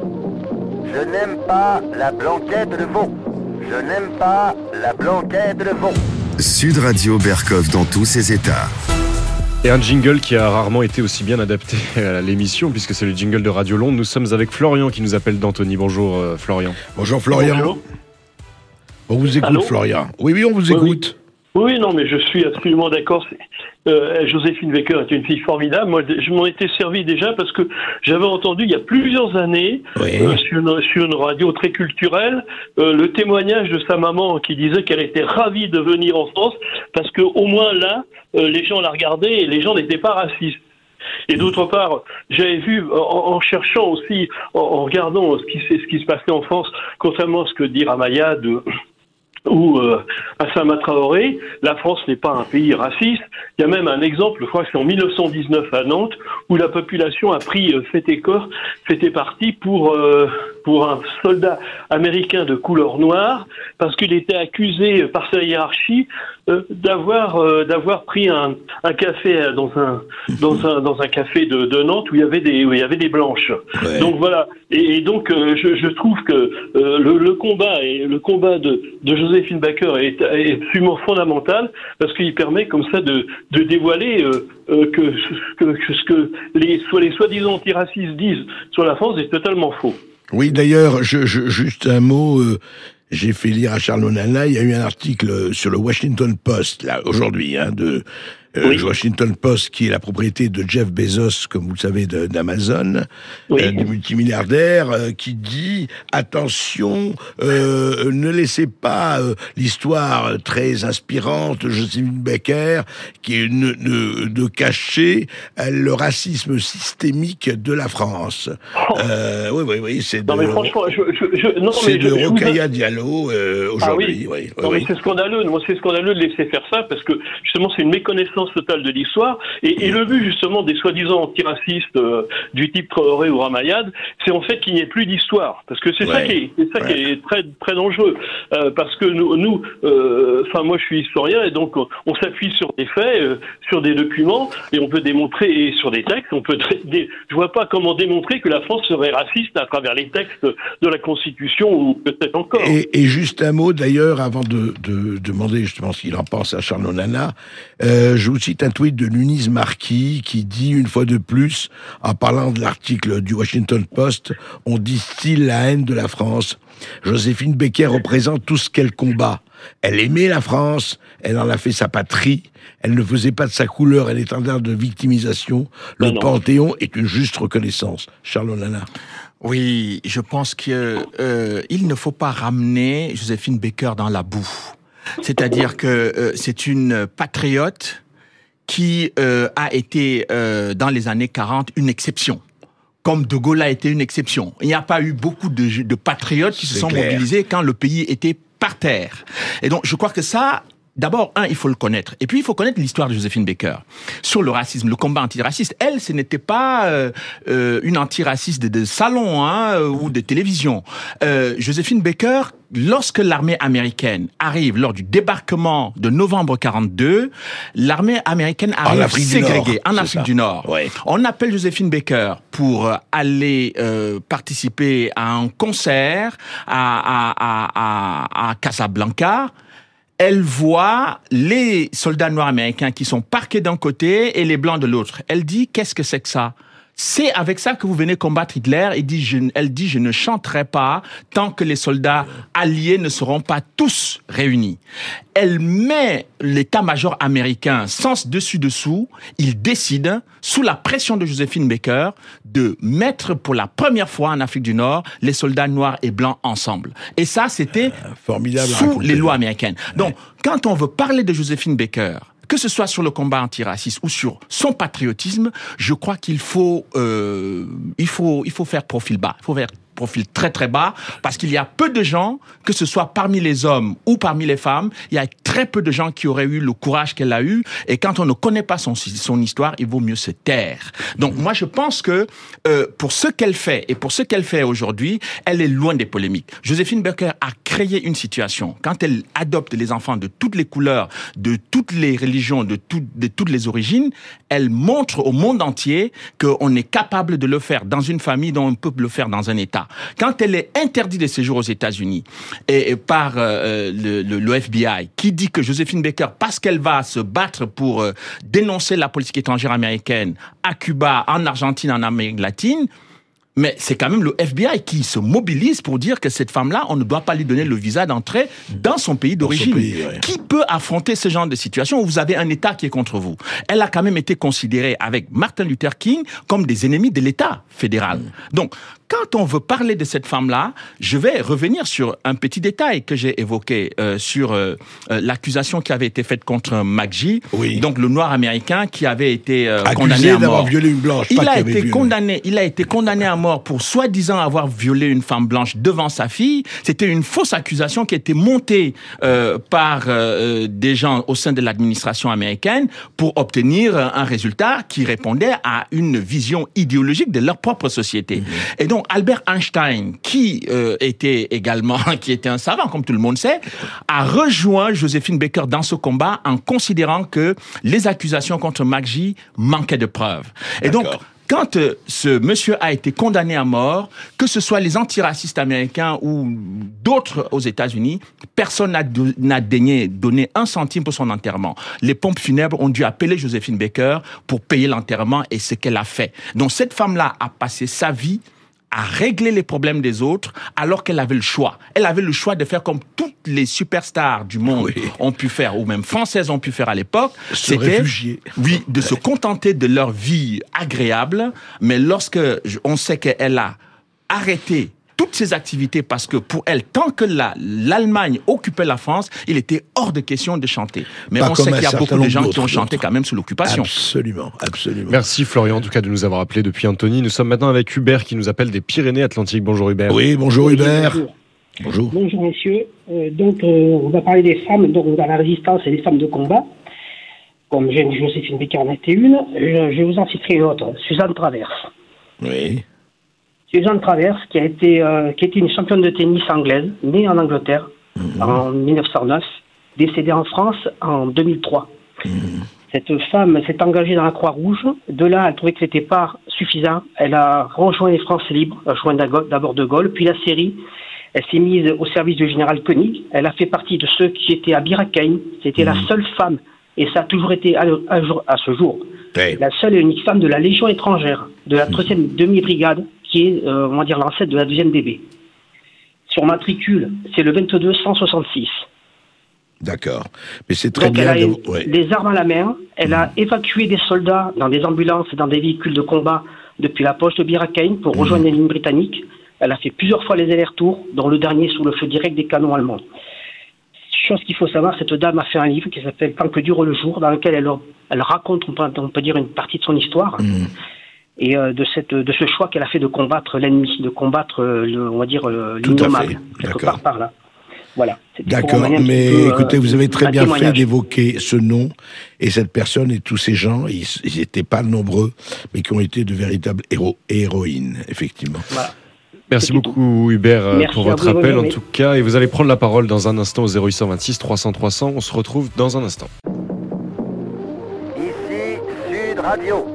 Je n'aime pas la blanquette de veau. Je n'aime pas la blanquette de veau. Sud Radio Berkov dans tous ses états. Et un jingle qui a rarement été aussi bien adapté à l'émission, puisque c'est le jingle de Radio Londres. Nous sommes avec Florian qui nous appelle d'Antony. Bonjour euh, Florian. Bonjour Florian. Bonjour. On vous écoute. Allô Florian. Oui, oui, on vous oui, écoute. Oui. oui, non, mais je suis absolument d'accord. Euh, Joséphine Baker est une fille formidable. Moi, je m'en étais servi déjà parce que j'avais entendu il y a plusieurs années oui. euh, sur, une, sur une radio très culturelle euh, le témoignage de sa maman qui disait qu'elle était ravie de venir en France parce que au moins là, euh, les gens la regardaient et les gens n'étaient pas racistes. Et d'autre part, j'avais vu, en, en cherchant aussi, en, en regardant ce qui, ce qui se passait en France, contrairement à ce que dit Ramayad euh, ou euh, Assama Traoré, la France n'est pas un pays raciste. Il y a même un exemple, je crois que c'est en mille neuf cent dix-neuf à Nantes, où la population a pris euh, fait et corps, fait et partie pour euh, pour un soldat américain de couleur noire, parce qu'il était accusé par sa hiérarchie euh, d'avoir euh, d'avoir pris un, un café dans un dans un dans un café de, de Nantes où il y avait des où il y avait des blanches. Ouais. Donc voilà. Et, et donc euh, je, je trouve que euh, le, le combat et le combat de, de Joséphine Baker est, est absolument fondamental parce qu'il permet comme ça de de dévoiler euh, euh, que, que, que ce que les soit les soi-disant antiracistes disent sur la France est totalement faux. Oui, d'ailleurs, je, je, juste un mot. Euh, j'ai fait lire à Charles Onana. Il y a eu un article sur le Washington Post là aujourd'hui, hein, de euh, oui. Washington Post, qui est la propriété de Jeff Bezos, comme vous le savez, de, d'Amazon, oui. euh, du multimilliardaire, euh, qui dit attention, euh, ne laissez pas euh, l'histoire très inspirante de Joséphine Baker, qui est ne, ne, de cacher euh, le racisme systémique de la France. Oh. Euh, oui, oui, oui, c'est non, de, mais franchement, je, je, je, non, c'est mais de je, Rokhaya je vous... Diallo euh, aujourd'hui. Ah oui. Oui, oui, non, oui. mais c'est scandaleux. Moi, c'est scandaleux de laisser faire ça parce que justement, c'est une méconnaissance totale de l'histoire. Et, et le but justement des soi-disant antiracistes euh, du type Traoré ou Ramayad, c'est en fait qu'il n'y ait plus d'histoire, parce que c'est ouais. ça qui est, c'est ça ouais. qui est très très dangereux. Euh, parce que nous, nous, enfin euh, moi je suis historien et donc on, on s'appuie sur des faits, euh, sur des documents et on peut démontrer et sur des textes. On peut, des, je vois pas comment démontrer que la France serait raciste à travers les textes de la Constitution ou peut-être encore. Et, et juste un mot d'ailleurs avant de, de, de demander justement ce qu'il en pense à Charles Onana. Euh, je vous cite un tweet de Lunise Marquis qui dit une fois de plus, en parlant de l'article du Washington Post, on distille la haine de la France. Joséphine Baker représente tout ce qu'elle combat. Elle aimait la France, elle en a fait sa patrie, elle ne faisait pas de sa couleur un étendard de victimisation. Le non, Panthéon non. est une juste reconnaissance. Charles Onana. Oui, je pense qu'il euh, ne faut pas ramener Joséphine Baker dans la boue. C'est-à-dire que euh, c'est une patriote qui euh, a été, euh, dans les années quarante, une exception. Comme De Gaulle a été une exception. Il n'y a pas eu beaucoup de, de patriotes qui se sont clair. mobilisés quand le pays était par terre. Et donc, je crois que ça, D'abord, un, il faut le connaître. Et puis, il faut connaître l'histoire de Joséphine Baker sur le racisme, le combat antiraciste. Elle, ce n'était pas euh, euh, une antiraciste de, de salon hein, ou de télévision. Euh, Joséphine Baker, lorsque l'armée américaine arrive lors du débarquement de novembre quarante-deux, l'armée américaine arrive ségrégée en Afrique du Nord. Ouais. On appelle Joséphine Baker pour aller euh, participer à un concert à, à, à, à, à Casablanca. Elle voit les soldats noirs américains qui sont parqués d'un côté et les blancs de l'autre. Elle dit, qu'est-ce que c'est que ça ? C'est avec ça que vous venez combattre Hitler. Et dit, je, elle dit, je ne chanterai pas tant que les soldats alliés ne seront pas tous réunis. Elle met l'état-major américain sens dessus-dessous. Il décide, sous la pression de Joséphine Baker, de mettre pour la première fois en Afrique du Nord les soldats noirs et blancs ensemble. Et ça, c'était euh, formidable sous les lois américaines. Donc, ouais. Quand on veut parler de Joséphine Baker, que ce soit sur le combat antiraciste ou sur son patriotisme, je crois qu'il faut, euh, il faut, il faut faire profil bas. Il faut faire profil très très bas, parce qu'il y a peu de gens, que ce soit parmi les hommes ou parmi les femmes, il y a très peu de gens qui auraient eu le courage qu'elle a eu, et quand on ne connaît pas son, son histoire, il vaut mieux se taire. Donc moi je pense que euh, pour ce qu'elle fait, et pour ce qu'elle fait aujourd'hui, elle est loin des polémiques. Joséphine Baker a créé une situation, quand elle adopte les enfants de toutes les couleurs, de toutes les religions, de, tout, de toutes les origines, elle montre au monde entier qu'on est capable de le faire dans une famille, dont on peut le faire dans un État. Quand elle est interdite de séjour aux États-Unis et, et par euh, le, le, le F B I, qui dit que Joséphine Baker, parce qu'elle va se battre pour euh, dénoncer la politique étrangère américaine à Cuba, en Argentine, en Amérique latine, mais c'est quand même le F B I qui se mobilise pour dire que cette femme-là, on ne doit pas lui donner le visa d'entrée dans son pays d'origine. Son pays, ouais. Qui peut affronter ce genre de situation où vous avez un État qui est contre vous? Elle a quand même été considérée, avec Martin Luther King, comme des ennemis de l'État fédéral. Mmh. Donc, quand on veut parler de cette femme-là, je vais revenir sur un petit détail que j'ai évoqué euh, sur euh, euh, l'accusation qui avait été faite contre McGee, oui. Donc le noir américain qui avait été euh, condamné à mort. Violé une blanche, il a été condamné, il a été condamné à mort pour soi-disant avoir violé une femme blanche devant sa fille. C'était une fausse accusation qui a été montée euh, par euh, des gens au sein de l'administration américaine pour obtenir un résultat qui répondait à une vision idéologique de leur propre société. Mmh. Et donc Albert Einstein, qui euh, était également, qui était un savant, comme tout le monde sait, a rejoint Joséphine Baker dans ce combat en considérant que les accusations contre McGee manquaient de preuves. Et donc, quand euh, ce monsieur a été condamné à mort, que ce soit les antiracistes américains ou d'autres aux États-Unis, personne n'a, do- n'a daigné donner un centime pour son enterrement. Les pompes funèbres ont dû appeler Joséphine Baker pour payer l'enterrement, et ce qu'elle a fait. Donc cette femme-là a passé sa vie à régler les problèmes des autres, alors qu'elle avait le choix. Elle avait le choix de faire comme toutes les superstars du monde oui. ont pu faire, ou même françaises ont pu faire à l'époque. Se c'était, réfugier. Oui, de ouais. se contenter de leur vie agréable. Mais lorsque on sait qu'elle a arrêté toutes ses activités, parce que pour elle, tant que la, l'Allemagne occupait la France, il était hors de question de chanter. Mais Pas on sait qu'il y a beaucoup de gens qui ont chanté quand même sous l'occupation. Absolument, absolument. Merci Florian, en tout cas, de nous avoir appelé depuis Antony. Nous sommes maintenant avec Hubert qui nous appelle des Pyrénées-Atlantiques. Bonjour Hubert. Oui, bonjour Hubert. Bonjour. Bonjour, bonjour messieurs. Euh, donc, euh, on va parler des femmes donc, dans la résistance et des femmes de combat. Comme Joséphine Baker en était une, je, je vais vous en citer une autre, Suzanne Travers. Oui. Suzanne Travers, qui a été, euh, qui était une championne de tennis anglaise, née en Angleterre mmh. en mille neuf cent neuf, décédée en France en deux mille trois. Mmh. Cette femme s'est engagée dans la Croix-Rouge. De là, elle trouvait que ce n'était pas suffisant. Elle a rejoint les Français libres, rejoint d'abord De Gaulle, puis la Syrie. Elle s'est mise au service du général Koenig. Elle a fait partie de ceux qui étaient à Bir Hakeim. C'était mmh. la seule femme, et ça a toujours été à, à, à ce jour, oui. la seule et unique femme de la Légion étrangère, de la troisième mmh. demi-brigade, qui est, euh, on va dire, l'ancêtre de la deuxième D B. Son matricule, c'est le vingt-deux cent soixante-six. D'accord. Mais c'est très Donc bien. Elle a de... ouais. les armes à la main. Elle mmh. a évacué des soldats dans des ambulances et dans des véhicules de combat depuis la poche de Bir Hakeim pour mmh. rejoindre les lignes britanniques. Elle a fait plusieurs fois les allers-retours, dont le dernier sous le feu direct des canons allemands. Chose qu'il faut savoir, cette dame a fait un livre qui s'appelle Tant que dure le jour, dans lequel elle, elle raconte, on peut, on peut dire, une partie de son histoire. Mmh. Et euh, de, cette, de ce choix qu'elle a fait de combattre l'ennemi, de combattre, euh, le, on va dire, euh, l'innommable, quelque part par là. Voilà. C'était pour D'accord, emmener un mais petit peu, écoutez, euh, vous avez très un bien fait témoignage. d'évoquer ce nom et cette personne et tous ces gens, ils n'étaient pas nombreux, mais qui ont été de véritables héros et héroïnes, effectivement. Voilà. Merci beaucoup Hubert euh, Merci pour à votre vous, bonne appel en journée. tout cas, et vous allez prendre la parole dans un instant au zéro huit cent vingt-six trois cents trois cents. On se retrouve dans un instant. Ici Sud Radio.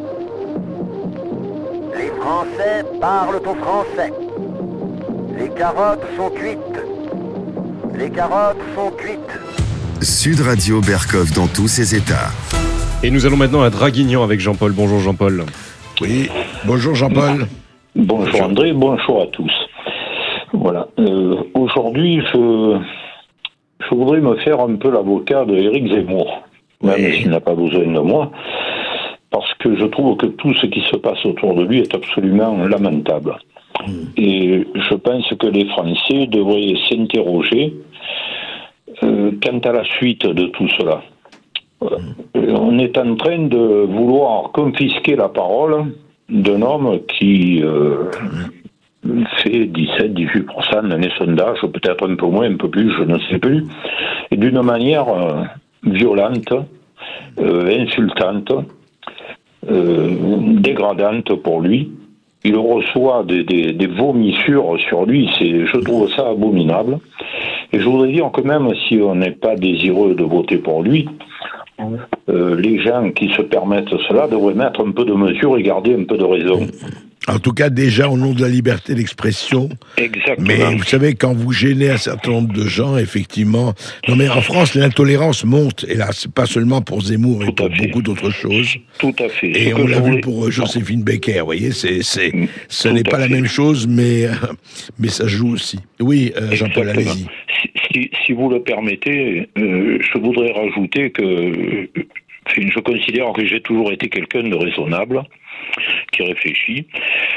Les Français parlent au français. Les carottes sont cuites. Les carottes sont cuites. Sud Radio Berkov dans tous ses états. Et nous allons maintenant à Draguignan avec Jean-Paul. Bonjour Jean-Paul. Oui, bonjour Jean-Paul. Bonjour André, bonjour à tous. Voilà, euh, aujourd'hui je, je voudrais me faire un peu l'avocat de Éric Zemmour, même oui. s'il n'a pas besoin de moi, parce que je trouve que tout ce qui se passe autour de lui est absolument lamentable. Mmh. Et je pense que les Français devraient s'interroger euh, quant à la suite de tout cela. Euh, on est en train de vouloir confisquer la parole d'un homme qui euh, fait dix-sept à dix-huit pour cent dans les sondages, peut-être un peu moins, un peu plus, je ne sais plus, et d'une manière euh, violente, euh, insultante, euh, dégradante pour lui. Il reçoit des, des, des vomissures sur lui, c'est, je trouve ça abominable. Et je voudrais dire que même si on n'est pas désireux de voter pour lui, Euh, les gens qui se permettent cela devraient mettre un peu de mesure et garder un peu de raison. En tout cas, déjà, au nom de la liberté d'expression. Exactement. Mais vous savez, quand vous gênez un certain nombre de gens, effectivement... Non, mais en France, l'intolérance monte. Et là, c'est pas seulement pour Zemmour, mais pour beaucoup d'autres choses. Tout à fait. Et Ce on que l'a je vu voulais... pour Joséphine Baker, vous voyez, c'est, c'est, ce Tout n'est pas à la fait. même chose, mais, mais ça joue aussi. Oui, euh, Jean-Paul, Exactement. allez-y. Si, si, si vous le permettez, euh, je voudrais rajouter que... Euh, je considère que j'ai toujours été quelqu'un de raisonnable, qui réfléchit,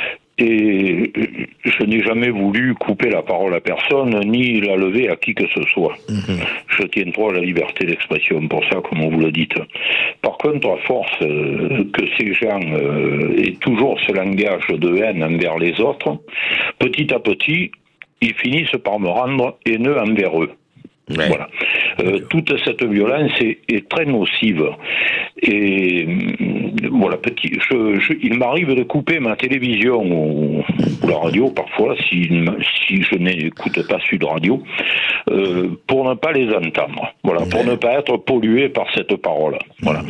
et je n'ai jamais voulu couper la parole à personne, ni la lever à qui que ce soit. Mmh. Je tiens droit à la liberté d'expression, pour ça, comme vous le dites. Par contre, à force euh, que ces gens euh, aient toujours ce langage de haine envers les autres, petit à petit, ils finissent par me rendre haineux envers eux. Ouais. Voilà. Euh, toute cette violence est, est très nocive. Et voilà, petit, je, je, il m'arrive de couper ma télévision ou, ou la radio parfois, si, si je n'écoute pas Sud Radio, euh, pour ne pas les entendre. Voilà, pour ne pas être pollué par cette parole. Voilà.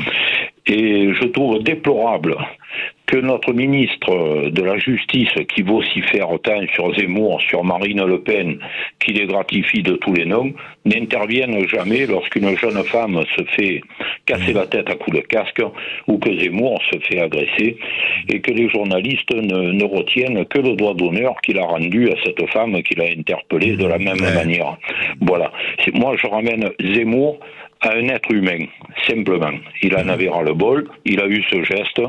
Et je trouve déplorable que notre ministre de la Justice, qui vocifère autant sur Zemmour, sur Marine Le Pen, qui les gratifie de tous les noms, n'intervienne jamais lorsqu'une jeune femme se fait casser la tête à coups de casque ou que Zemmour se fait agresser, et que les journalistes ne, ne retiennent que le doigt d'honneur qu'il a rendu à cette femme qu'il a interpellée de la même ouais. manière. Voilà. C'est, moi, je ramène Zemmour à un être humain, simplement. Il en avait ras-le-bol, il a eu ce geste,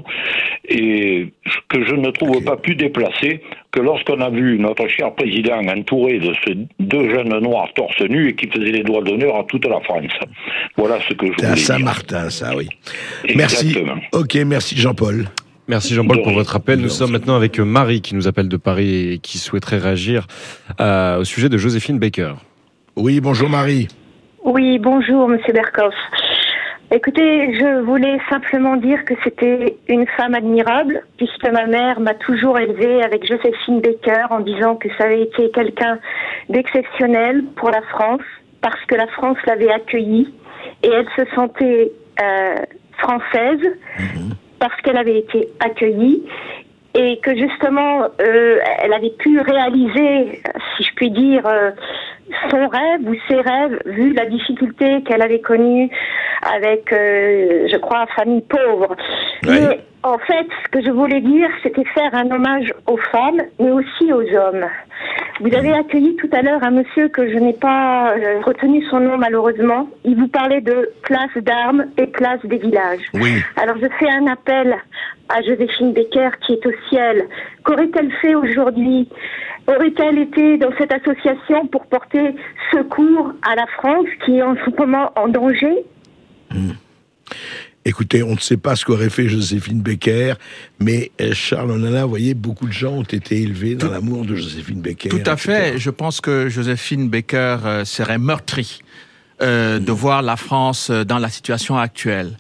et que je ne trouve okay. pas plus déplacé que lorsqu'on a vu notre cher président entouré de ces deux jeunes noirs torse nu et qui faisaient les doigts d'honneur à toute la France. Voilà ce que je voulais dire. C'est à Saint-Martin, ça, oui. Exactement. Merci. Ok, merci Jean-Paul. Merci Jean-Paul pour votre appel. Nous sommes maintenant avec Marie qui nous appelle de Paris et qui souhaiterait réagir euh, au sujet de Joséphine Baker. Oui, bonjour Marie. Oui, bonjour Monsieur Berkov. Écoutez, je voulais simplement dire que c'était une femme admirable, puisque ma mère m'a toujours élevée avec Joséphine Baker en disant que ça avait été quelqu'un d'exceptionnel pour la France, parce que la France l'avait accueillie et elle se sentait euh, française mmh. parce qu'elle avait été accueillie. Et que justement, euh, elle avait pu réaliser, si je puis dire, euh, son rêve ou ses rêves, vu la difficulté qu'elle avait connue avec, euh, je crois, famille pauvre. Oui. Mais en fait, ce que je voulais dire, c'était faire un hommage aux femmes, mais aussi aux hommes. Vous avez accueilli tout à l'heure un monsieur que je n'ai pas euh, retenu son nom malheureusement. Il vous parlait de place d'armes et place des villages. Oui. Alors je fais un appel à Joséphine Baker qui est au ciel. Qu'aurait-elle fait aujourd'hui ? Aurait-elle été dans cette association pour porter secours à la France qui est en ce moment en danger ? mmh. Écoutez, on ne sait pas ce qu'aurait fait Joséphine Baker, mais euh, Charles Onana, vous voyez, beaucoup de gens ont été élevés dans l'amour de Joséphine Baker. Tout à et cetera. fait. Je pense que Joséphine Baker euh, serait meurtrie. Euh, de voir la France dans la situation actuelle,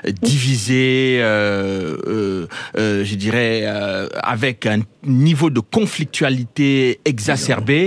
divisée, euh, euh, euh, je dirais, euh, avec un niveau de conflictualité exacerbé.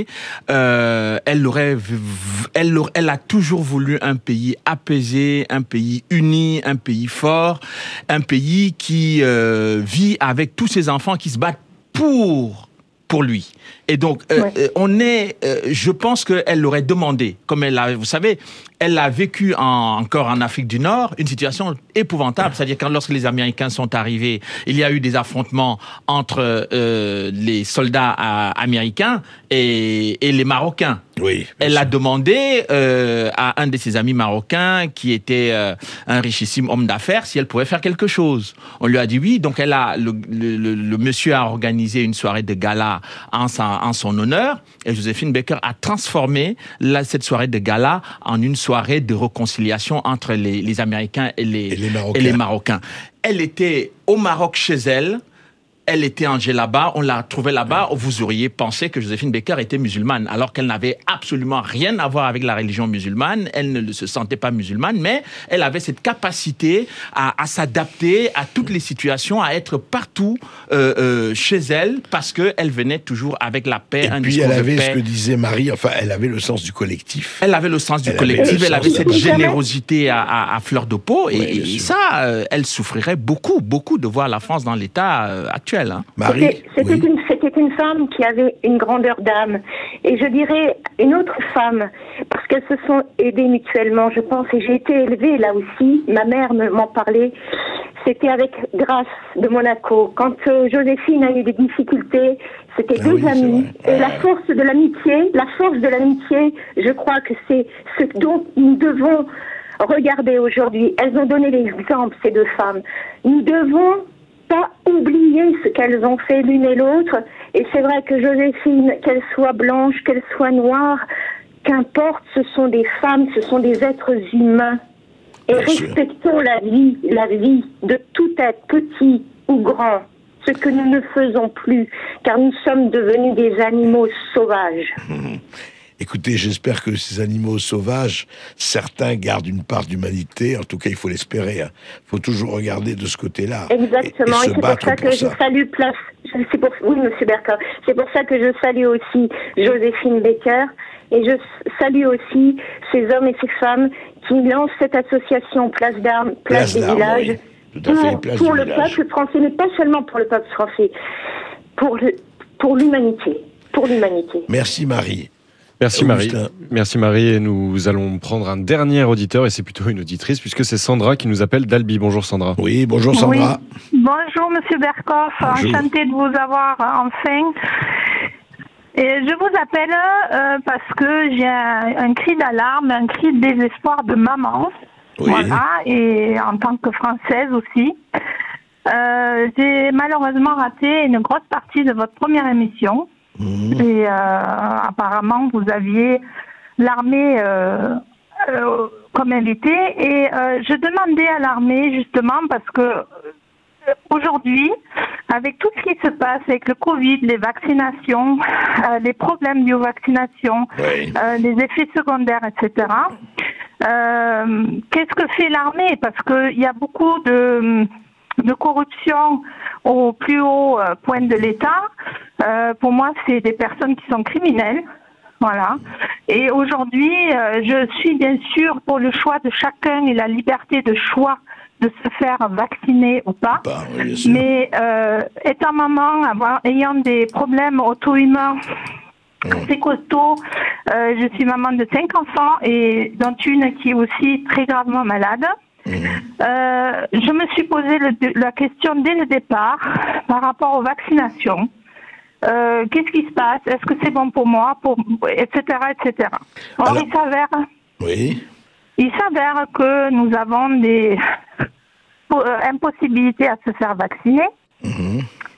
Euh, elle aurait, elle, elle a toujours voulu un pays apaisé, un pays uni, un pays fort, un pays qui euh, vit avec tous ses enfants qui se battent pour pour lui. Et donc, euh, ouais. on est, euh, je pense qu'elle l'aurait demandé, comme elle a, vous savez, elle a vécu en, encore en Afrique du Nord une situation épouvantable. C'est-à-dire quand lorsque les Américains sont arrivés, il y a eu des affrontements entre euh, les soldats euh, américains et, et les Marocains. Oui. Elle a demandé euh, à un de ses amis marocains, qui était euh, un richissime homme d'affaires, si elle pouvait faire quelque chose. On lui a dit oui. Donc elle a, le, le, le, le monsieur a organisé une soirée de gala en, sa, en son honneur, et Joséphine Baker a transformé la, cette soirée de gala en une soirée de réconciliation entre les, les Américains et les, et les Marocains. et les Marocains. Elle était au Maroc chez elle. Elle était en là-bas, on l'a trouvée là-bas. Vous auriez pensé que Joséphine Baker était musulmane, alors qu'elle n'avait absolument rien à voir avec la religion musulmane. Elle ne se sentait pas musulmane, mais elle avait cette capacité à, à s'adapter à toutes les situations, à être partout euh, euh, chez elle, parce qu'elle venait toujours avec la paix. Et un puis elle avait paix. ce que disait Marie, enfin elle avait le sens du collectif. Elle avait le sens du elle collectif, avait elle avait cette de... générosité à, à, à fleur de peau, et, oui, et ça, euh, elle souffrirait beaucoup, beaucoup de voir la France dans l'état euh, actuel. Hein. Marie. C'était oui. une, c'était une femme qui avait une grandeur d'âme. Et je dirais une autre femme, parce qu'elles se sont aidées mutuellement, je pense. Et j'ai été élevée là aussi, ma mère m'en parlait. C'était avec Grace de Monaco. Quand euh, Joséphine a eu des difficultés, c'était ah deux oui, amis. Et ah. la force de l'amitié, la force de l'amitié, je crois que c'est ce dont nous devons regarder aujourd'hui. Elles ont donné l'exemple, ces deux femmes. Nous devons pas oublier ce qu'elles ont fait l'une et l'autre. Et c'est vrai que Joséphine, qu'elle soit blanche, qu'elle soit noire, qu'importe, ce sont des femmes, ce sont des êtres humains. Et Bien respectons sûr. la vie, la vie de tout être, petit ou grand, ce que nous ne faisons plus, car nous sommes devenus des animaux sauvages. Mmh. Écoutez, j'espère que ces animaux sauvages, certains gardent une part d'humanité. En tout cas, il faut l'espérer. Il hein. faut toujours regarder de ce côté-là. Exactement. Et, et, et c'est pour ça que pour ça. je salue place. C'est pour, oui, Monsieur Berker. C'est pour ça que je salue aussi Joséphine Baker. Et je salue aussi ces hommes et ces femmes qui lancent cette association Place d'Armes, Place, place des Villages. Oui. Tout à fait, pour pour le village. peuple français, mais pas seulement pour le peuple français. Pour, le, pour l'humanité. Pour l'humanité. Merci Marie. Merci Marie. Merci Marie. Et nous allons prendre un dernier auditeur, et c'est plutôt une auditrice, puisque c'est Sandra qui nous appelle d'Albi. Bonjour Sandra. Oui, bonjour Sandra. Oui. Bonjour Monsieur Berkoff, enchantée de vous avoir enfin. Et je vous appelle euh, parce que j'ai un, un cri d'alarme, un cri de désespoir de maman. Oui. Voilà, et en tant que Française aussi. Euh, j'ai malheureusement raté une grosse partie de votre première émission. Mmh. Et euh, apparemment, vous aviez l'armée euh, euh, comme invité. Et euh, je demandais à l'armée, justement, parce que euh, aujourd'hui, avec tout ce qui se passe, avec le Covid, les vaccinations, euh, les problèmes de vaccination, oui. euh, les effets secondaires, et cetera, euh, qu'est-ce que fait l'armée? Parce qu'il y a beaucoup de... de corruption au plus haut euh, point de l'État. Euh, pour moi, c'est des personnes qui sont criminelles. Voilà. Et aujourd'hui, euh, je suis bien sûr pour le choix de chacun et la liberté de choix de se faire vacciner ou pas. Bah, oui, mais euh, étant maman, avoir, ayant des problèmes auto-humains assez costauds, euh, je suis maman de cinq enfants et dont une qui est aussi très gravement malade. Euh, je me suis posé le, la question dès le départ par rapport aux vaccinations. Euh, qu'est-ce qui se passe? Est-ce que c'est bon pour moi, pour, et cetera, et cetera. Or, Alors, il s'avère, oui. il s'avère que nous avons des euh, impossibilités à se faire vacciner. Mmh.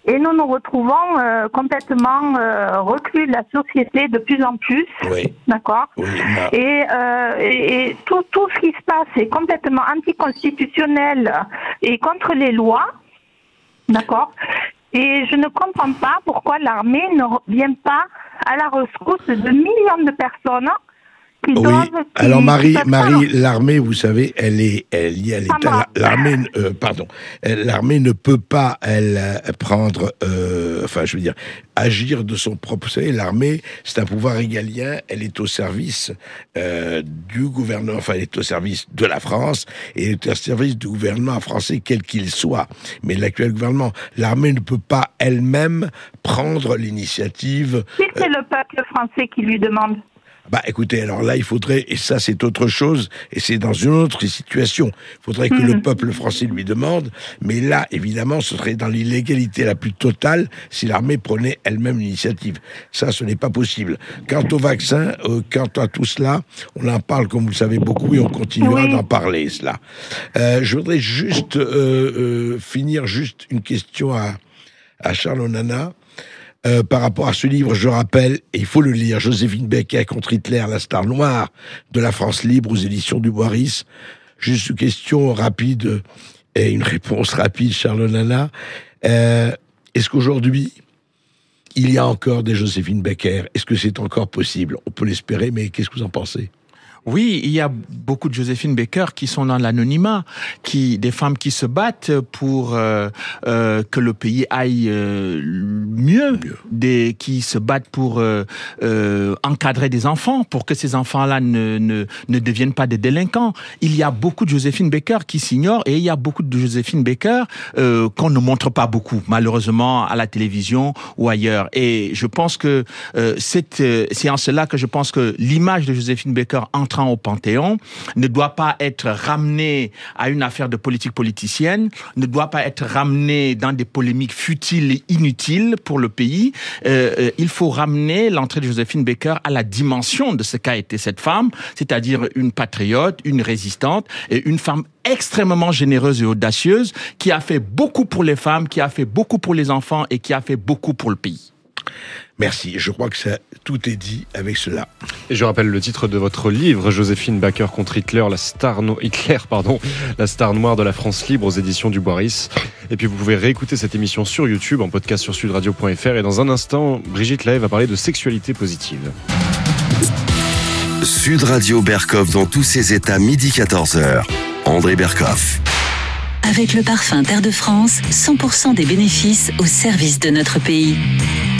Et nous nous retrouvons euh, complètement euh, reclus de la société de plus en plus. Oui. D'accord. Oui, et, euh, et, et tout, tout ce qui se passe est complètement anticonstitutionnel et contre les lois. D'accord. Et je ne comprends pas pourquoi l'armée ne vient pas à la rescousse de millions de personnes. Qui oui. doivent, qui, Alors Marie, qui Marie, l'armée, vous savez, elle est, elle est liée à l'État. L'armée, euh, pardon, l'armée ne peut pas, elle, prendre, euh, enfin, je veux dire, agir de son propre. Vous savez, l'armée, c'est un pouvoir régalien. Elle est au service euh, du gouvernement. Enfin, elle est au service de la France et elle est au service du gouvernement français, quel qu'il soit. Mais l'actuel gouvernement, l'armée ne peut pas elle-même prendre l'initiative. Si c'est le peuple français qui lui demande. Bah écoutez, alors là, il faudrait, et ça c'est autre chose, et c'est dans une autre situation, il faudrait que mmh. le peuple français lui demande, mais là, évidemment, ce serait dans l'illégalité la plus totale si l'armée prenait elle-même l'initiative. Ça, ce n'est pas possible. Quant au vaccin, euh, quant à tout cela, on en parle, comme vous le savez, beaucoup, et on continuera oui. d'en parler, cela. Euh, je voudrais juste euh, euh, finir juste une question à, à Charles Onana. Euh, par rapport à ce livre, je rappelle, et il faut le lire, Joséphine Baker contre Hitler, la star noire de la France libre aux éditions du Boiris. Juste une question rapide et une réponse rapide, Charles Onana. Euh, est-ce qu'aujourd'hui, il y a encore des Joséphine Baker? Est-ce que c'est encore possible? On peut l'espérer, mais qu'est-ce que vous en pensez? Oui, il y a beaucoup de Joséphine Baker qui sont dans l'anonymat, qui des femmes qui se battent pour euh, euh, que le pays aille euh, mieux, mieux, des qui se battent pour euh, euh, encadrer des enfants, pour que ces enfants-là ne, ne ne deviennent pas des délinquants. Il y a beaucoup de Joséphine Baker qui s'ignorent et il y a beaucoup de Joséphine Baker euh, qu'on ne montre pas beaucoup, malheureusement, à la télévision ou ailleurs. Et je pense que euh, c'est euh, c'est en cela que je pense que l'image de Joséphine Baker en au Panthéon, ne doit pas être ramené à une affaire de politique politicienne, ne doit pas être ramené dans des polémiques futiles et inutiles pour le pays. Euh, il faut ramener l'entrée de Joséphine Baker à la dimension de ce qu'a été cette femme, c'est-à-dire une patriote, une résistante et une femme extrêmement généreuse et audacieuse qui a fait beaucoup pour les femmes, qui a fait beaucoup pour les enfants et qui a fait beaucoup pour le pays. Merci, je crois que ça, tout est dit avec cela. Et je rappelle le titre de votre livre, Joséphine Baker contre Hitler, la star no... Hitler, pardon, la star noire de la France libre aux éditions du Boiris. Et puis vous pouvez réécouter cette émission sur YouTube, en podcast sur sud radio point f r. Et dans un instant, Brigitte Lahaye va parler de sexualité positive. Sud Radio Berkov dans tous ses états, midi quatorze heures. André Berkov. Avec le parfum Terre de France, cent pour cent des bénéfices au service de notre pays.